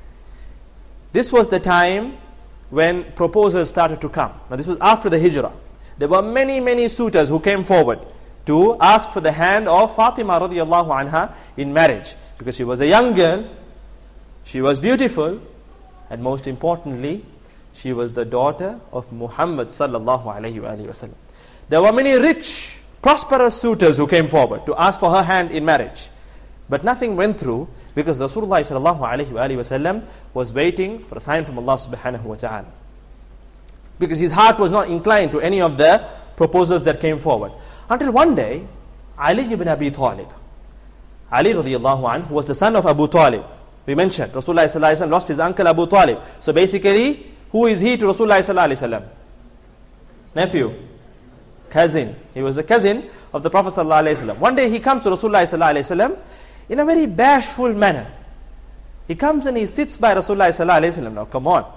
A: this was the time when proposals started to come. Now this was after the hijrah. There were many, many suitors who came forward to ask for the hand of Fatima radiallahu anha in marriage. Because she was a young girl, she was beautiful, and most importantly, she was the daughter of Muhammad sallallahu alayhi wa sallam. There were many rich, prosperous suitors who came forward to ask for her hand in marriage. But nothing went through because Rasulullah sallallahu alayhi wa sallam was waiting for a sign from Allah subhanahu wa ta'ala. Because his heart was not inclined to any of the proposals that came forward. Until one day, Ali ibn Abi Talib, Ali radiallahu anhu, who was the son of Abu Talib. We mentioned, Rasulullah sallallahu alayhi wa sallam lost his uncle Abu Talib. So basically, who is he to Rasulullah sallallahu alayhi wa sallam? Nephew. Cousin. He was the cousin of the Prophet sallallahu alayhi wa sallam. One day he comes to Rasulullah sallallahu alayhi wa sallam in a very bashful manner. He comes and he sits by Rasulullah sallallahu alayhi wa sallam. Now come on.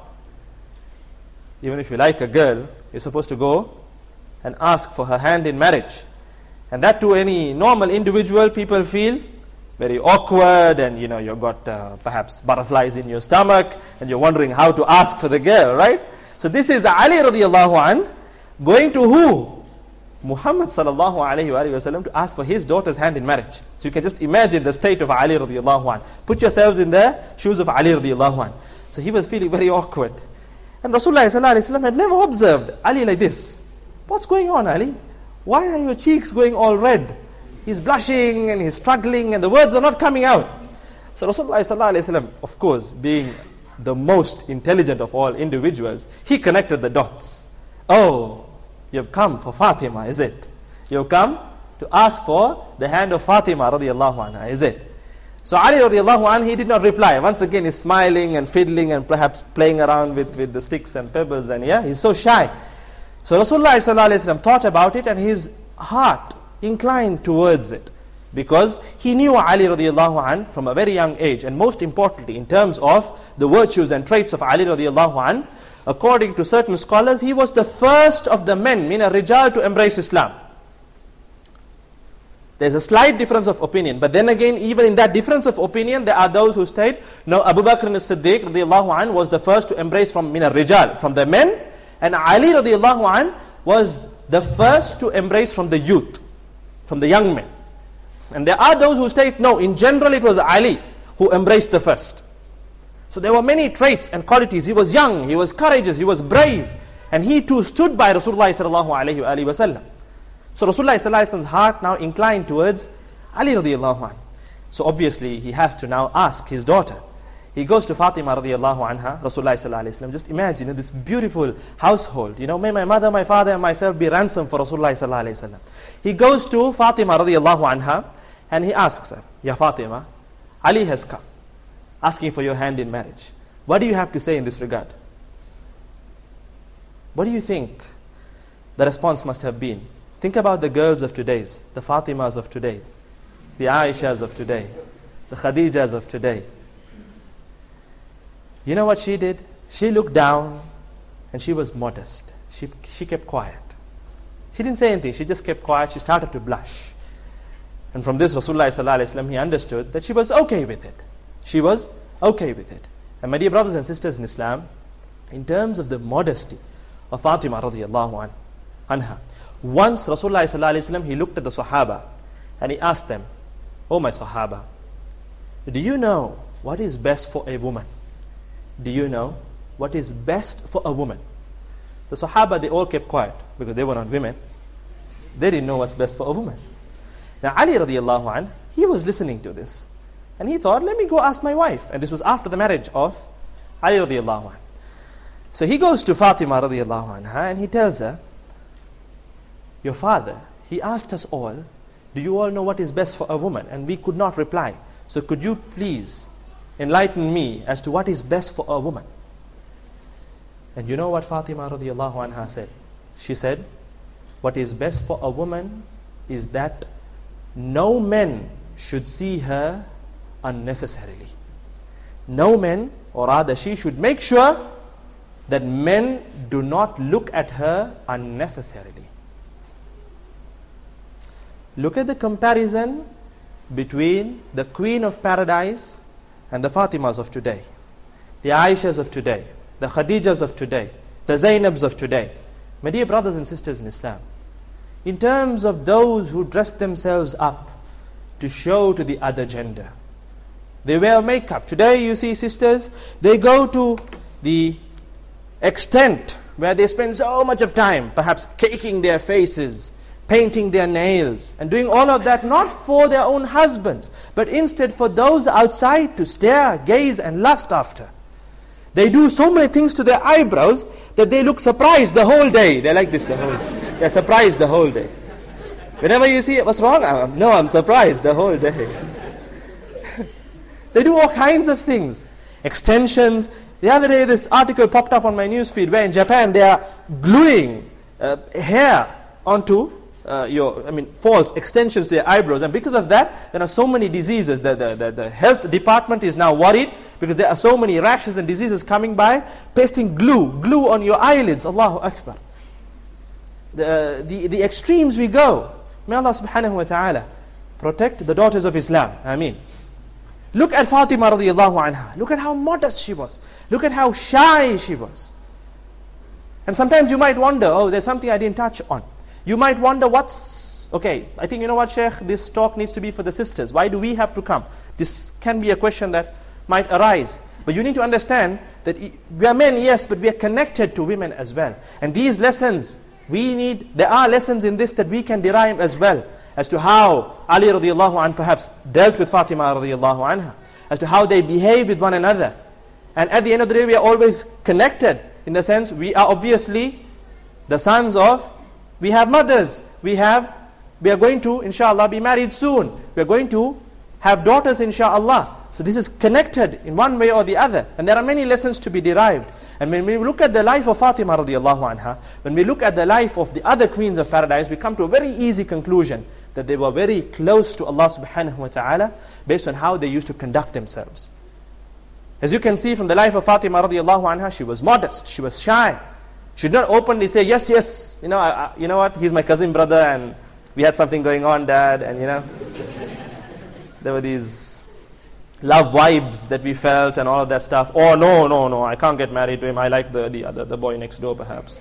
A: Even if you like a girl, you're supposed to go and ask for her hand in marriage. And that to any normal individual, people feel very awkward, and you know, you've got uh, perhaps butterflies in your stomach, and you're wondering how to ask for the girl, right? So this is Ali radiallahu an going to who? Muhammad sallallahu alayhi wa sallam to ask for his daughter's hand in marriage. So you can just imagine the state of Ali radiallahu an. Put yourselves in the shoes of Ali radiallahu an. So he was feeling very awkward. And Rasulullah sallallahu alayhi wa sallam had never observed Ali like this. What's going on, Ali? Why are your cheeks going all red? He's blushing and he's struggling and the words are not coming out. So Rasulullah sallallahu alayhi wa sallam, of course, being the most intelligent of all individuals, he connected the dots. Oh, you've come for Fatima, is it? You've come to ask for the hand of Fatima radiallahu anha, is it? So Ali radiallahu anha, he did not reply. Once again, he's smiling and fiddling and perhaps playing around with, with the sticks and pebbles, and yeah, he's so shy. So Rasulullah sallallahu alayhi wa sallam thought about it, and his heart inclined towards it, because he knew Ali radiallahu an from a very young age. And most importantly, in terms of the virtues and traits of Ali radiallahu an, according to certain scholars, he was the first of the men, min ar-rijal, to embrace Islam. There's a slight difference of opinion, but then again, even in that difference of opinion, there are those who state, no, Abu Bakr as-Siddiq radiallahu an was the first to embrace from min ar-rijal, from the men, and Ali radiallahu an was the first to embrace from the youth, from the young men. And there are those who state, no, in general it was Ali who embraced the first. So there were many traits and qualities. He was young, he was courageous, he was brave, and he too stood by Rasulullah sallallahu alayhi wa sallam. So Rasulullah sallallahu alayhi wa sallam's heart now inclined towards Ali radiallahu anh. So obviously he has to now ask his daughter. He goes to Fatima radiallahu anha, Rasulullah sallallahu alayhi wa sallam. Just imagine, you know, this beautiful household. You know, may my mother, my father, and myself be ransom for Rasulullah sallallahu alayhi wa sallam. He goes to Fatima radiallahu anha, and he asks her, Ya Fatima, Ali has come, asking for your hand in marriage. What do you have to say in this regard? What do you think the response must have been? Think about the girls of today, the Fatimas of today, the Aishas of today, the Khadijas of today. You know what she did? She looked down and she was modest. She, she kept quiet. She didn't say anything. She just kept quiet. She started to blush. And from this, Rasulullah sallallahu alayhi wa sallam, he understood that she was okay with it. She was okay with it. And my dear brothers and sisters in Islam, in terms of the modesty of Fatima radiallahu anha, once Rasulullah sallallahu alayhi wa sallam, he looked at the Sahaba and he asked them, Oh my Sahaba, do you know what is best for a woman? Do you know what is best for a woman? The Sahaba, they all kept quiet because they were not women. They didn't know what's best for a woman. Now Ali radiallahu anh, he was listening to this. And he thought, let me go ask my wife. And this was after the marriage of Ali radiallahu anh. So he goes to Fatima radiallahu anha and he tells her, your father, he asked us all, do you all know what is best for a woman? And we could not reply. So could you please enlighten me as to what is best for a woman? And you know what Fatima radiallahu anha said? She said, what is best for a woman is that no men should see her unnecessarily. No men, or rather she should make sure that men do not look at her unnecessarily. Look at the comparison between the Queen of Paradise and the Fatimas of today, the Aishas of today, the Khadijas of today, the Zainabs of today. My dear brothers and sisters in Islam, in terms of those who dress themselves up to show to the other gender, they wear makeup. Today you see sisters, they go to the extent where they spend so much of time, perhaps caking their faces, painting their nails, and doing all of that not for their own husbands, but instead for those outside to stare, gaze and lust after. They do so many things to their eyebrows that they look surprised the whole day. They're like this the whole day. They're surprised the whole day. Whenever you see, what's wrong? I'm, no, I'm surprised the whole day. They do all kinds of things. Extensions. The other day this article popped up on my newsfeed where in Japan they are gluing uh, hair onto uh, your, I mean, false extensions to your eyebrows. And because of that, there are so many diseases. The, the, the, the health department is now worried because there are so many rashes and diseases coming by, pasting glue, glue on your eyelids. Allahu Akbar. The, the, the extremes we go. May Allah subhanahu wa ta'ala protect the daughters of Islam. Ameen. Look at Fatima radiallahu anha. Look at how modest she was. Look at how shy she was. And sometimes you might wonder, oh, there's something I didn't touch on. You might wonder what's, okay, I think, you know what, Sheikh, this talk needs to be for the sisters. Why do we have to come? This can be a question that might arise. But you need to understand that we are men, yes, but we are connected to women as well. And these lessons, we need, there are lessons in this that we can derive as well, as to how Ali radiallahu anhu perhaps dealt with Fatima radiallahu anha, as to how they behave with one another. And at the end of the day, we are always connected, in the sense, we are obviously the sons of, we have mothers, we have, we are going to, inshallah, be married soon. We are going to have daughters, inshallah. So this is connected in one way or the other. And there are many lessons to be derived. And when we look at the life of Fatima radiallahu anha, when we look at the life of the other queens of paradise, we come to a very easy conclusion that they were very close to Allah subhanahu wa ta'ala based on how they used to conduct themselves. As you can see from the life of Fatima radiallahu anha, she was modest, she was shy. She did not openly say, yes, yes, you know, I, I, you know what, he's my cousin brother and we had something going on, dad, and you know, there were these love vibes that we felt and all of that stuff. Oh, no, no, no, I can't get married to him, I like the, the other, the boy next door perhaps.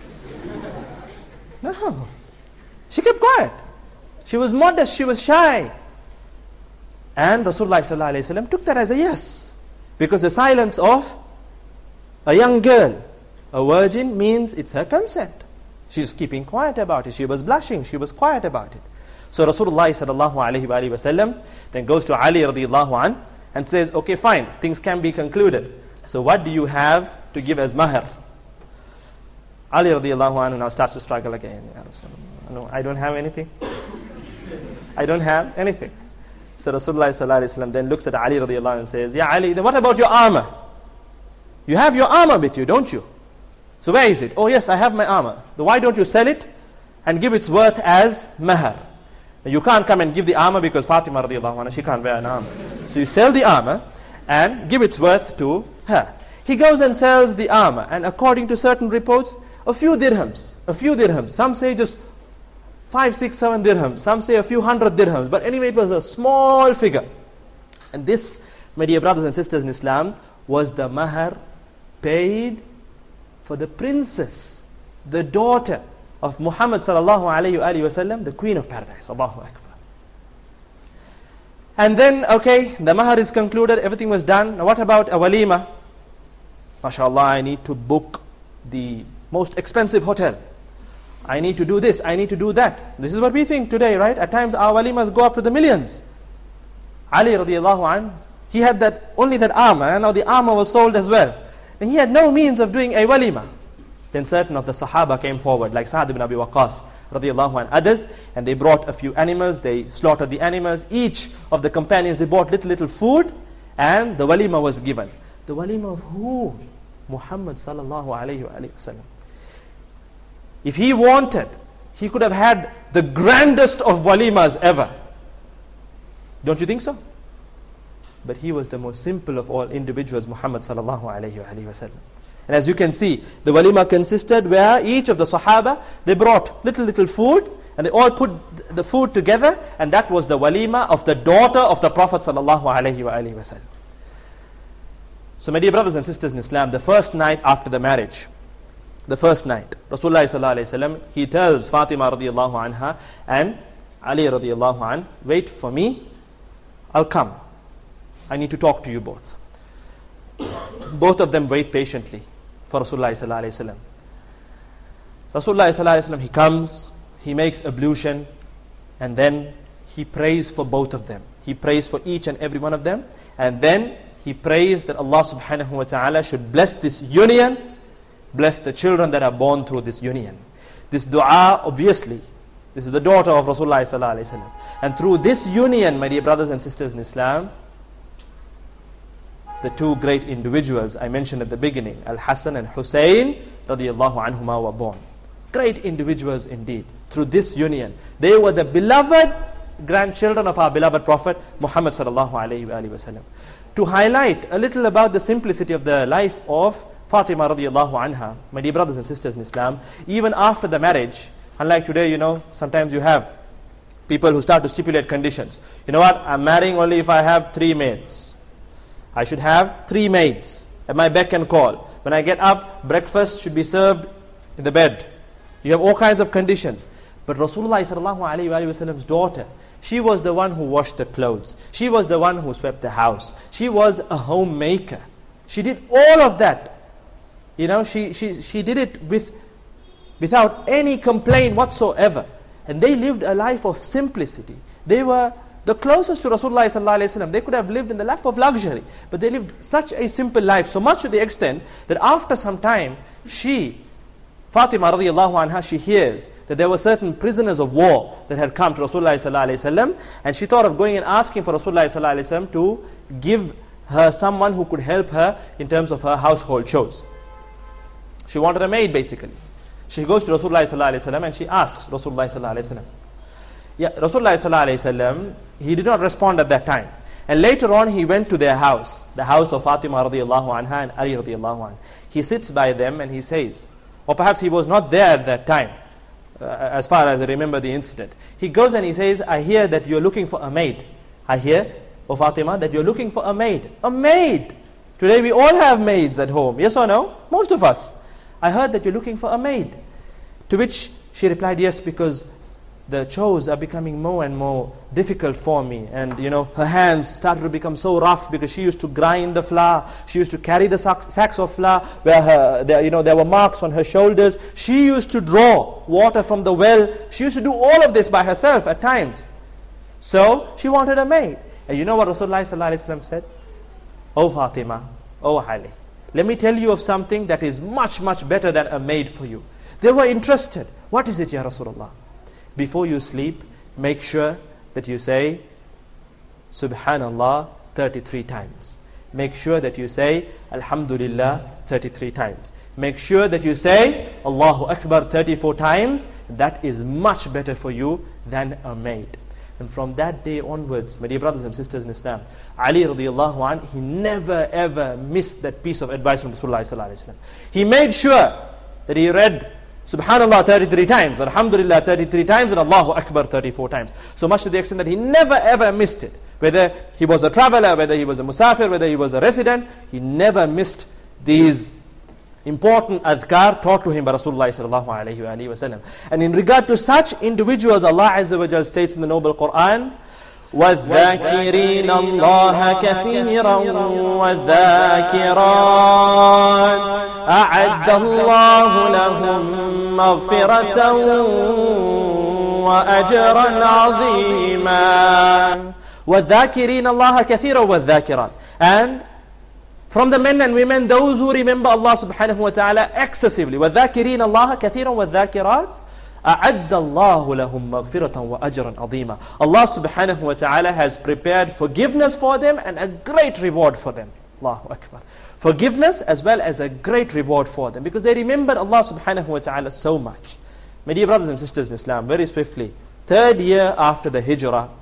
A: No, she kept quiet. She was modest, she was shy. And Rasulullah sallallahu alayhi wa sallam took that as a yes. Because the silence of a young girl, a virgin, means it's her consent. She's keeping quiet about it. She was blushing, she was quiet about it. So Rasulullah sallallahu alayhi wa sallam then goes to Ali radiallahu an and says, okay, fine, things can be concluded. So what do you have to give as mahar? Ali radiallahu anhu now starts to struggle again. No, I don't have anything. I don't have anything. So Rasulullah sallallahu alayhi wa sallam then looks at Ali radiallahu anhu and says, Ya Ali, then what about your armor? You have your armor with you, don't you? So where is it? Oh yes, I have my armor. Then why don't you sell it and give its worth as mahar? You can't come and give the armor because Fatima radiallahu anha, she can't wear an armor. So you sell the armor and give its worth to her. He goes and sells the armor, and according to certain reports, a few dirhams, a few dirhams. Some say just five, six, seven dirhams. Some say a few hundred dirhams. But anyway, it was a small figure. And this, my dear brothers and sisters in Islam, was the mahar paid for the princess, the daughter of Muhammad sallallahu alayhi wa sallam, the queen of paradise. Allahu Akbar. And then, okay, the mahar is concluded, everything was done. Now what about a walima? MashaAllah, I need to book the most expensive hotel. I need to do this, I need to do that. This is what we think today, right? At times our walimas go up to the millions. Ali radiallahu an, he had that only that armor, and now the armor was sold as well. And he had no means of doing a walima. Then certain of the Sahaba came forward, like Sa'd ibn Abi Waqqas radiallahu an, others, and they brought a few animals, they slaughtered the animals. Each of the companions, they bought little, little food, and the walima was given. The walima of who? Muhammad sallallahu alayhi wa sallam. If he wanted, he could have had the grandest of walimas ever. Don't you think so? but he was the most simple of all individuals, Muhammad sallallahu alayhi wa sallam. And as you can see, the walima consisted where each of the Sahaba, they brought little, little food, and they all put the food together, and that was the walima of the daughter of the Prophet sallallahu alayhi wa sallam. So my dear brothers and sisters in Islam, the first night after the marriage, the first night, Rasulullah sallallahu alayhi wa sallam, he tells Fatima radiallahu anha and Ali radiallahu anh, wait for me, I'll come. I need to talk to you both. Both of them wait patiently for Rasulullah sallallahu alayhi wa sallam. Rasulullah sallallahu alayhi wa sallam, he comes, he makes ablution, and then he prays for both of them. He prays for each and every one of them, and then he prays that Allah subhanahu wa ta'ala should bless this union, bless the children that are born through this union. This dua, obviously, this is the daughter of Rasulullah sallallahu alayhi wa sallam. And through this union, my dear brothers and sisters in Islam, the two great individuals I mentioned at the beginning, Al-Hasan and Hussein radiyallahu anhuma, were born. Great individuals indeed. Through this union, they were the beloved grandchildren of our beloved Prophet Muhammad sallallahu alayhi wa sallam. To highlight a little about the simplicity of the life of Fatima radiyallahu anha, my dear brothers and sisters in Islam, even after the marriage, unlike today, you know, sometimes you have people who start to stipulate conditions. You know what, I'm marrying only if I have three maids. I should have three maids at my beck and call. When I get up, breakfast should be served in the bed. You have all kinds of conditions. But Rasulullah sallallahu alayhi wa sallam's daughter, she was the one who washed the clothes. She was the one who swept the house. She was a homemaker. She did all of that. You know, she, she, she did it with, without any complaint whatsoever. And they lived a life of simplicity. They were the closest to Rasulullah sallallahu alayhi wa sallam. They could have lived in the lap of luxury. But they lived such a simple life, so much to the extent that after some time, she, Fatima radiallahu anha, she hears that there were certain prisoners of war that had come to Rasulullah sallallahu alayhi wa sallam, and she thought of going and asking for Rasulullah sallallahu alayhi wa sallam to give her someone who could help her in terms of her household chores. She wanted a maid basically. She goes to Rasulullah sallallahu alayhi wa sallam and she asks Rasulullah sallallahu alayhi wa sallam. Yeah, Rasulullah sallallahu alayhi wa sallam, he did not respond at that time. And later on he went to their house, the house of Fatima radiallahu anha and Ali radiallahu anha. He sits by them and he says, or perhaps he was not there at that time, uh, as far as I remember the incident. He goes and he says, I hear that you're looking for a maid. I hear, O Fatima, that you're looking for a maid. A maid! Today we all have maids at home, yes or no? Most of us. I heard that you're looking for a maid. To which she replied, yes, because the chores are becoming more and more difficult for me. And you know, her hands started to become so rough because she used to grind the flour. She used to carry the sacks, sacks of flour where her, there, you know, there were marks on her shoulders. She used to draw water from the well. She used to do all of this by herself at times. So she wanted a maid. And you know what Rasulullah sallallahu alaihi wasallam said? Oh Fatima, oh Ali, let me tell you of something that is much, much better than a maid for you. They were interested. What is it, Ya Rasulullah? Before you sleep, make sure that you say Subhanallah thirty-three times. Make sure that you say Alhamdulillah thirty-three times. Make sure that you say Allahu Akbar thirty-four times. That is much better for you than a maid. And from that day onwards, my dear brothers and sisters in Islam, Ali radiallahu anh, he never ever missed that piece of advice from Rasulullah sallallahu alaihi wasallam. He made sure that he read Subhanallah thirty-three times, Alhamdulillah thirty-three times, and Allahu Akbar thirty-four times. So much to the extent that he never ever missed it. Whether he was a traveler, whether he was a musafir, whether he was a resident, he never missed these important adhkar taught to him by Rasulullah sallallahu alayhi wa sallam. And in regard to such individuals, Allah Azza wa Jal states in the noble Quran, وَالذَّاكِرِينَ اللَّهَ كَثِيرًا وَالذَّاكِرَاتِ أَعَدَّ اللَّهُ لَهُمْ مَغْفِرَةً وَأَجْرًا عَظِيمًا. وَالذَّاكِرِينَ اللَّهَ كَثِيرًا وَالذَّاكِرَاتِ. And from the men and women, those who remember Allah subhanahu wa ta'ala excessively. وَالذَّاكِرِينَ اللَّهَ كَثِيرًا وَالذَّاكِرَاتِ أَعَدَّ اللَّهُ لَهُمْ مَغْفِرَةً وَأَجْرًا عَظِيمًا. Allah subhanahu wa ta'ala has prepared forgiveness for them and a great reward for them. Allahu Akbar. Forgiveness as well as a great reward for them, because they remembered Allah subhanahu wa ta'ala so much. My dear brothers and sisters in Islam, very swiftly, third year after the hijrah,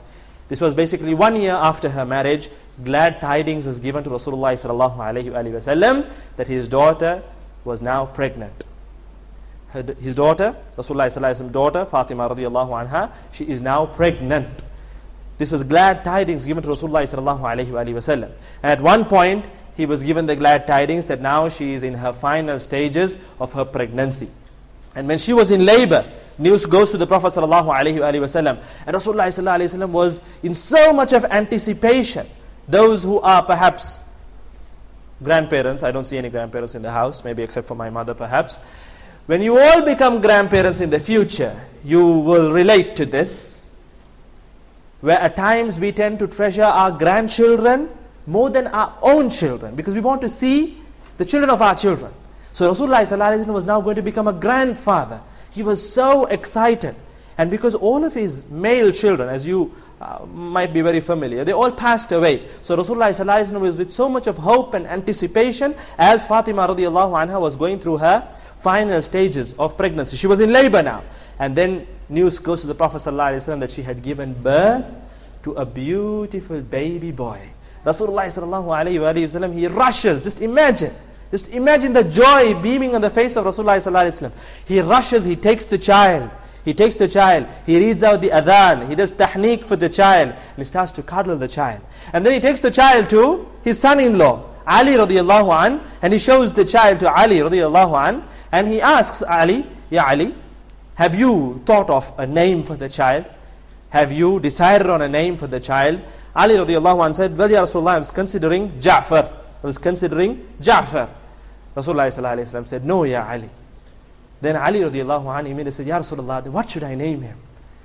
A: This was basically one year after her marriage. Glad tidings was given to Rasulullah sallallahu alayhi wa sallam that his daughter was now pregnant. Her, his daughter, Rasulullah sallallahu alayhi wa sallam's daughter, Fatima radiallahu anha, she is now pregnant. This was glad tidings given to Rasulullah sallallahu alayhi wa sallam. And at one point, he was given the glad tidings that now she is in her final stages of her pregnancy. And when she was in labor, news goes to the Prophet sallallahu alayhi wa sallam. And Rasulullah sallallahu alayhi wa sallam was in so much of anticipation. Those who are perhaps grandparents, I don't see any grandparents in the house, maybe except for my mother perhaps. When you all become grandparents in the future, you will relate to this, where at times we tend to treasure our grandchildren more than our own children, because we want to see the children of our children. So Rasulullah sallallahu alayhi wa sallam was now going to become a grandfather. He was so excited. And because all of his male children, as you uh, might be very familiar, they all passed away. So Rasulullah sallallahu alayhi wa sallam was with so much of hope and anticipation as Fatima radiallahu anha was going through her final stages of pregnancy. She was in labor now. And then news goes to the Prophet sallallahu alayhi wa sallam that she had given birth to a beautiful baby boy. Rasulullah sallallahu alayhi wa sallam, he rushes, just imagine. Just imagine the joy beaming on the face of Rasulullah sallallahu alayhi wa sallam. He rushes, he takes the child. He takes the child, he reads out the adhan, he does tahniq for the child, and he starts to cuddle the child. And then he takes the child to his son-in-law, Ali radiallahu an, and he shows the child to Ali radiallahu an, and he asks Ali, Ya Ali, have you thought of a name for the child? Have you decided on a name for the child? Ali radiallahu an said, well, Ya Rasulullah, I was considering Ja'far. I was considering Ja'far. Rasulullah sallallahu alayhi wa sallam said, no, Ya Ali. Then Ali radiallahu anhu immediately said, Ya Rasulullah, what should I name him?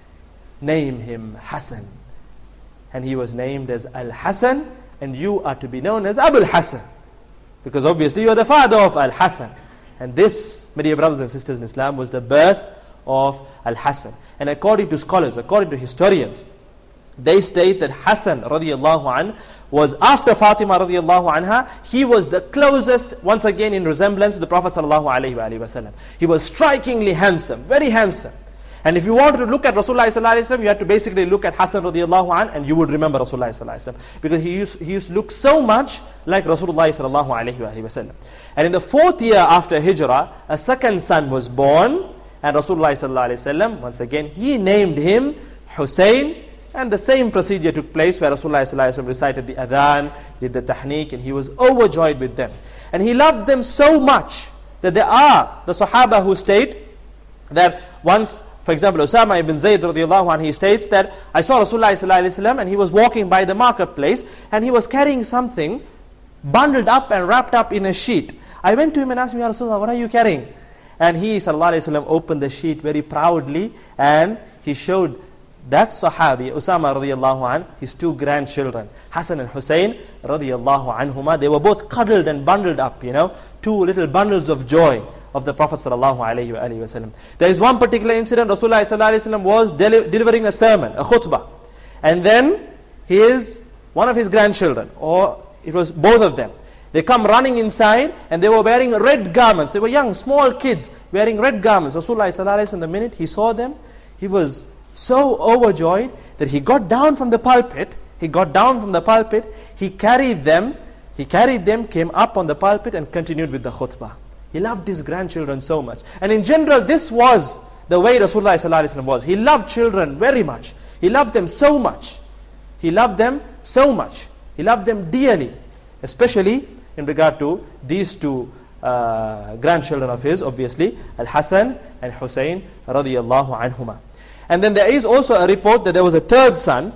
A: Name him Hassan. And he was named as Al-Hassan, and you are to be known as Abul Hassan. Because obviously you are the father of Al-Hassan. And this, my dear brothers and sisters in Islam, was the birth of Al-Hassan. And according to scholars, according to historians, they state that Hassan radiallahu anhu was after Fatima radiallahu anha, he was the closest, once again in resemblance to the Prophet sallallahu alayhi wa sallam. He was strikingly handsome, very handsome. And if you wanted to look at Rasulullah sallallahu alayhi wa sallam, you had to basically look at Hassan radiallahu anhu, and you would remember Rasulullah sallallahu alayhi wa sallam. Because he used, he used to look so much like Rasulullah sallallahu alayhi wa sallam. And in the fourth year after Hijrah, a second son was born, and Rasulullah sallallahu alayhi wa sallam, once again, he named him Hussein. And the same procedure took place where Rasulullah sallallahu alayhi wa sallam recited the adhan, did the tahniq, and he was overjoyed with them. And he loved them so much that there are the Sahaba who state that once, for example, Usama ibn Zayd radiallahu anhu, he states that I saw Rasulullah sallallahu alayhi wa sallam and he was walking by the marketplace and he was carrying something bundled up and wrapped up in a sheet. I went to him and asked him, Ya Rasulullah, what are you carrying? And he sallallahu alayhi wa sallam opened the sheet very proudly and he showed that Sahabi, Usama radiallahu anh, his two grandchildren, Hassan and Hussein radiallahu anhuma, they were both cuddled and bundled up, you know, two little bundles of joy of the Prophet sallallahu alayhi wa sallam. There is one particular incident, Rasulullah sallallahu alayhi wa sallam was deli delivering a sermon, a khutbah. And then his, one of his grandchildren, or it was both of them, they come running inside and they were wearing red garments. They were young, small kids wearing red garments. Rasulullah sallallahu alayhi wa sallam, the minute he saw them, he was so overjoyed that he got down from the pulpit, he got down from the pulpit, he carried them, he carried them, came up on the pulpit and continued with the khutbah. He loved his grandchildren so much. And in general, this was the way Rasulullah sallallahu alaihi wasallam was. He loved children very much. He loved them so much. He loved them so much. He loved them dearly, especially in regard to these two uh, grandchildren of his, obviously, Al-Hasan and Hussein radiyallahu anhuma. And then there is also a report that there was a third son.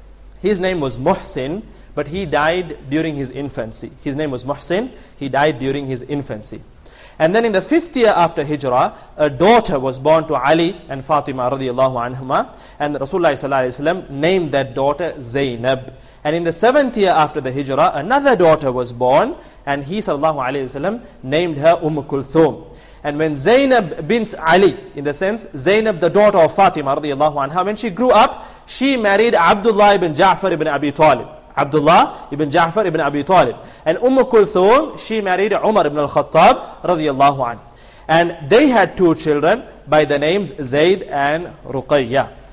A: His name was Muhsin, but he died during his infancy. His name was Muhsin. He died during his infancy. And then in the fifth year after Hijrah, a daughter was born to Ali and Fatima radiallahu anhuma. And Rasulullah sallallahu alaihi wasallam named that daughter Zainab. And in the seventh year after the Hijrah, another daughter was born. And he sallallahu alaihi wasallam named her Umm Kulthum. And when Zainab bint Ali, in the sense, Zainab the daughter of Fatima radiallahu anha, when she grew up, she married Abdullah ibn Ja'far ibn Abi Talib. Abdullah ibn Ja'far ibn Abi Talib. And Umm Kulthum, she married Umar ibn al-Khattab radiallahu anhu. And they had two children by the names Zayd and Ruqayya.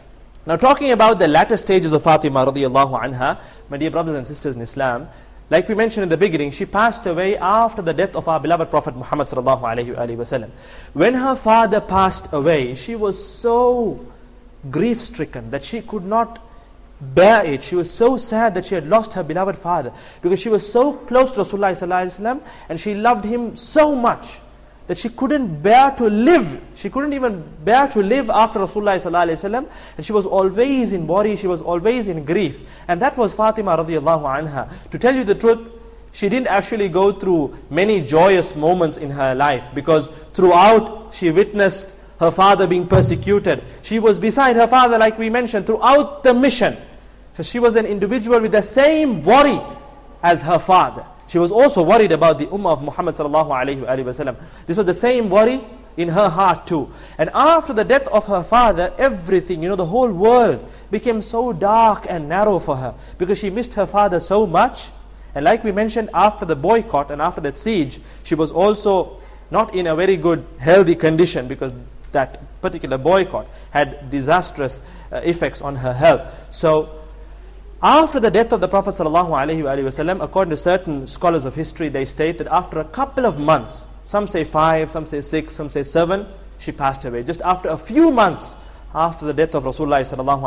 A: Now talking about the latter stages of Fatima radiallahu anha, my dear brothers and sisters in Islam, like we mentioned in the beginning, she passed away after the death of our beloved Prophet Muhammad sallallahu alayhi wa sallam. When her father passed away, she was so grief-stricken that she could not bear it. She was so sad that she had lost her beloved father, because she was so close to Rasulullah sallallahu alayhi wa sallam, and she loved him so much that she couldn't bear to live. She couldn't even bear to live after Rasulullah sallallahu alayhi wa sallam, and she was always in worry, she was always in grief. And that was Fatima radiallahu anha. To tell you the truth, she didn't actually go through many joyous moments in her life, because throughout she witnessed her father being persecuted. She was beside her father, like we mentioned, throughout the mission. So she was an individual with the same worry as her father. She was also worried about the ummah of Muhammad sallallahu alayhi wa sallam. This was the same worry in her heart too. And after the death of her father, everything, you know, the whole world became so dark and narrow for her, because she missed her father so much. And like we mentioned, after the boycott and after that siege, she was also not in a very good, healthy condition, because that particular boycott had disastrous uh, effects on her health. So after the death of the Prophet ﷺ, according to certain scholars of history, they state that after a couple of months, some say five, some say six, some say seven, she passed away. Just after a few months after the death of Rasulullah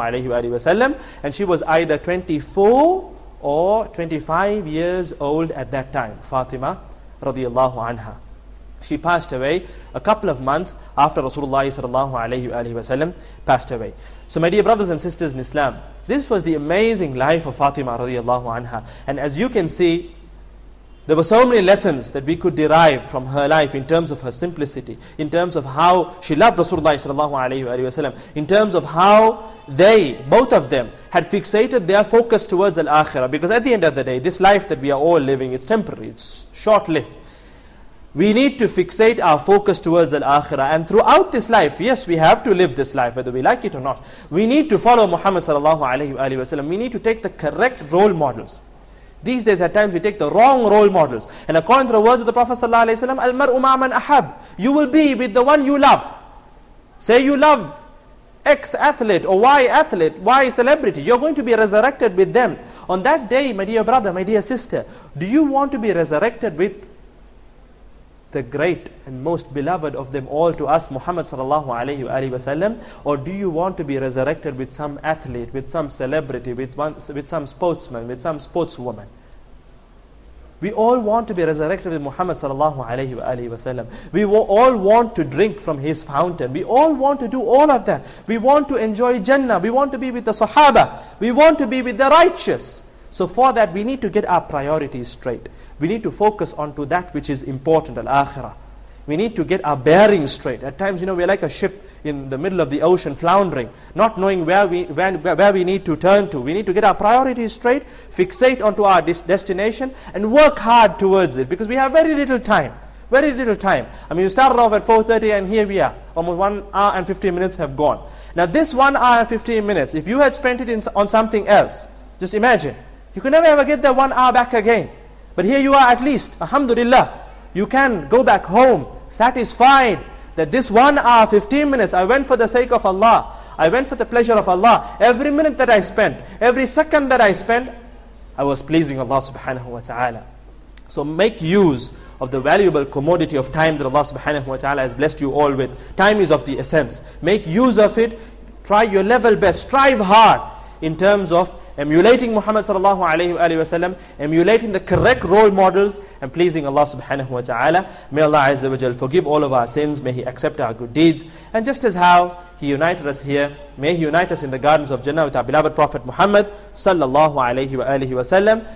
A: ﷺ, and she was either twenty-four or twenty-five years old at that time, Fatima radiallahu anha. She passed away a couple of months after Rasulullah sallallahu alayhi wa sallam passed away. So my dear brothers and sisters in Islam, this was the amazing life of Fatima radiallahu anha. And as you can see, there were so many lessons that we could derive from her life in terms of her simplicity, in terms of how she loved Rasulullah sallallahu alayhi wa sallam, in terms of how they, both of them, had fixated their focus towards al-akhirah. Because at the end of the day, this life that we are all living, it's temporary, it's short-lived. We need to fixate our focus towards al-akhirah. And throughout this life, yes, we have to live this life, whether we like it or not. We need to follow Muhammad sallallahu alayhi wa sallam. We need to take the correct role models. These days, at times, we take the wrong role models. And according to the words of the Prophet sallallahu alayhi wa sallam, al-mar'u ma'man ahab. You will be with the one you love. Say you love X athlete or Y athlete, Y celebrity. You're going to be resurrected with them. On that day, my dear brother, my dear sister, do you want to be resurrected with the great and most beloved of them all to us, Muhammad sallallahu alayhi wa sallam, or do you want to be resurrected with some athlete, with some celebrity, with one, with some sportsman, with some sportswoman? We all want to be resurrected with Muhammad sallallahu alayhi wa sallam. We all want to drink from his fountain. We all want to do all of that. We want to enjoy Jannah. We want to be with the Sahaba. We want to be with the righteous. So for that, we need to get our priorities straight. We need to focus on to that which is important, al-akhirah. We need to get our bearings straight. At times, you know, we're like a ship in the middle of the ocean floundering, not knowing where we, where, where we need to turn to. We need to get our priorities straight, fixate onto our destination, and work hard towards it, because we have very little time. Very little time. I mean, you started off at four thirty and here we are. Almost one hour and fifteen minutes have gone. Now this one hour and fifteen minutes, if you had spent it in, on something else, just imagine. You can never ever get that one hour back again. But here you are at least, alhamdulillah. You can go back home, satisfied that this one hour, fifteen minutes, I went for the sake of Allah. I went for the pleasure of Allah. Every minute that I spent, every second that I spent, I was pleasing Allah subhanahu wa ta'ala. So make use of the valuable commodity of time that Allah subhanahu wa ta'ala has blessed you all with. Time is of the essence. Make use of it. Try your level best. Strive hard in terms of emulating Muhammad sallallahu alayhi wa sallam, emulating the correct role models, and pleasing Allah subhanahu wa ta'ala. May Allah azza wa jal forgive all of our sins. May He accept our good deeds. And just as how He united us here, may He unite us in the gardens of Jannah with our beloved Prophet Muhammad sallallahu alayhi wa alihi wa sallam.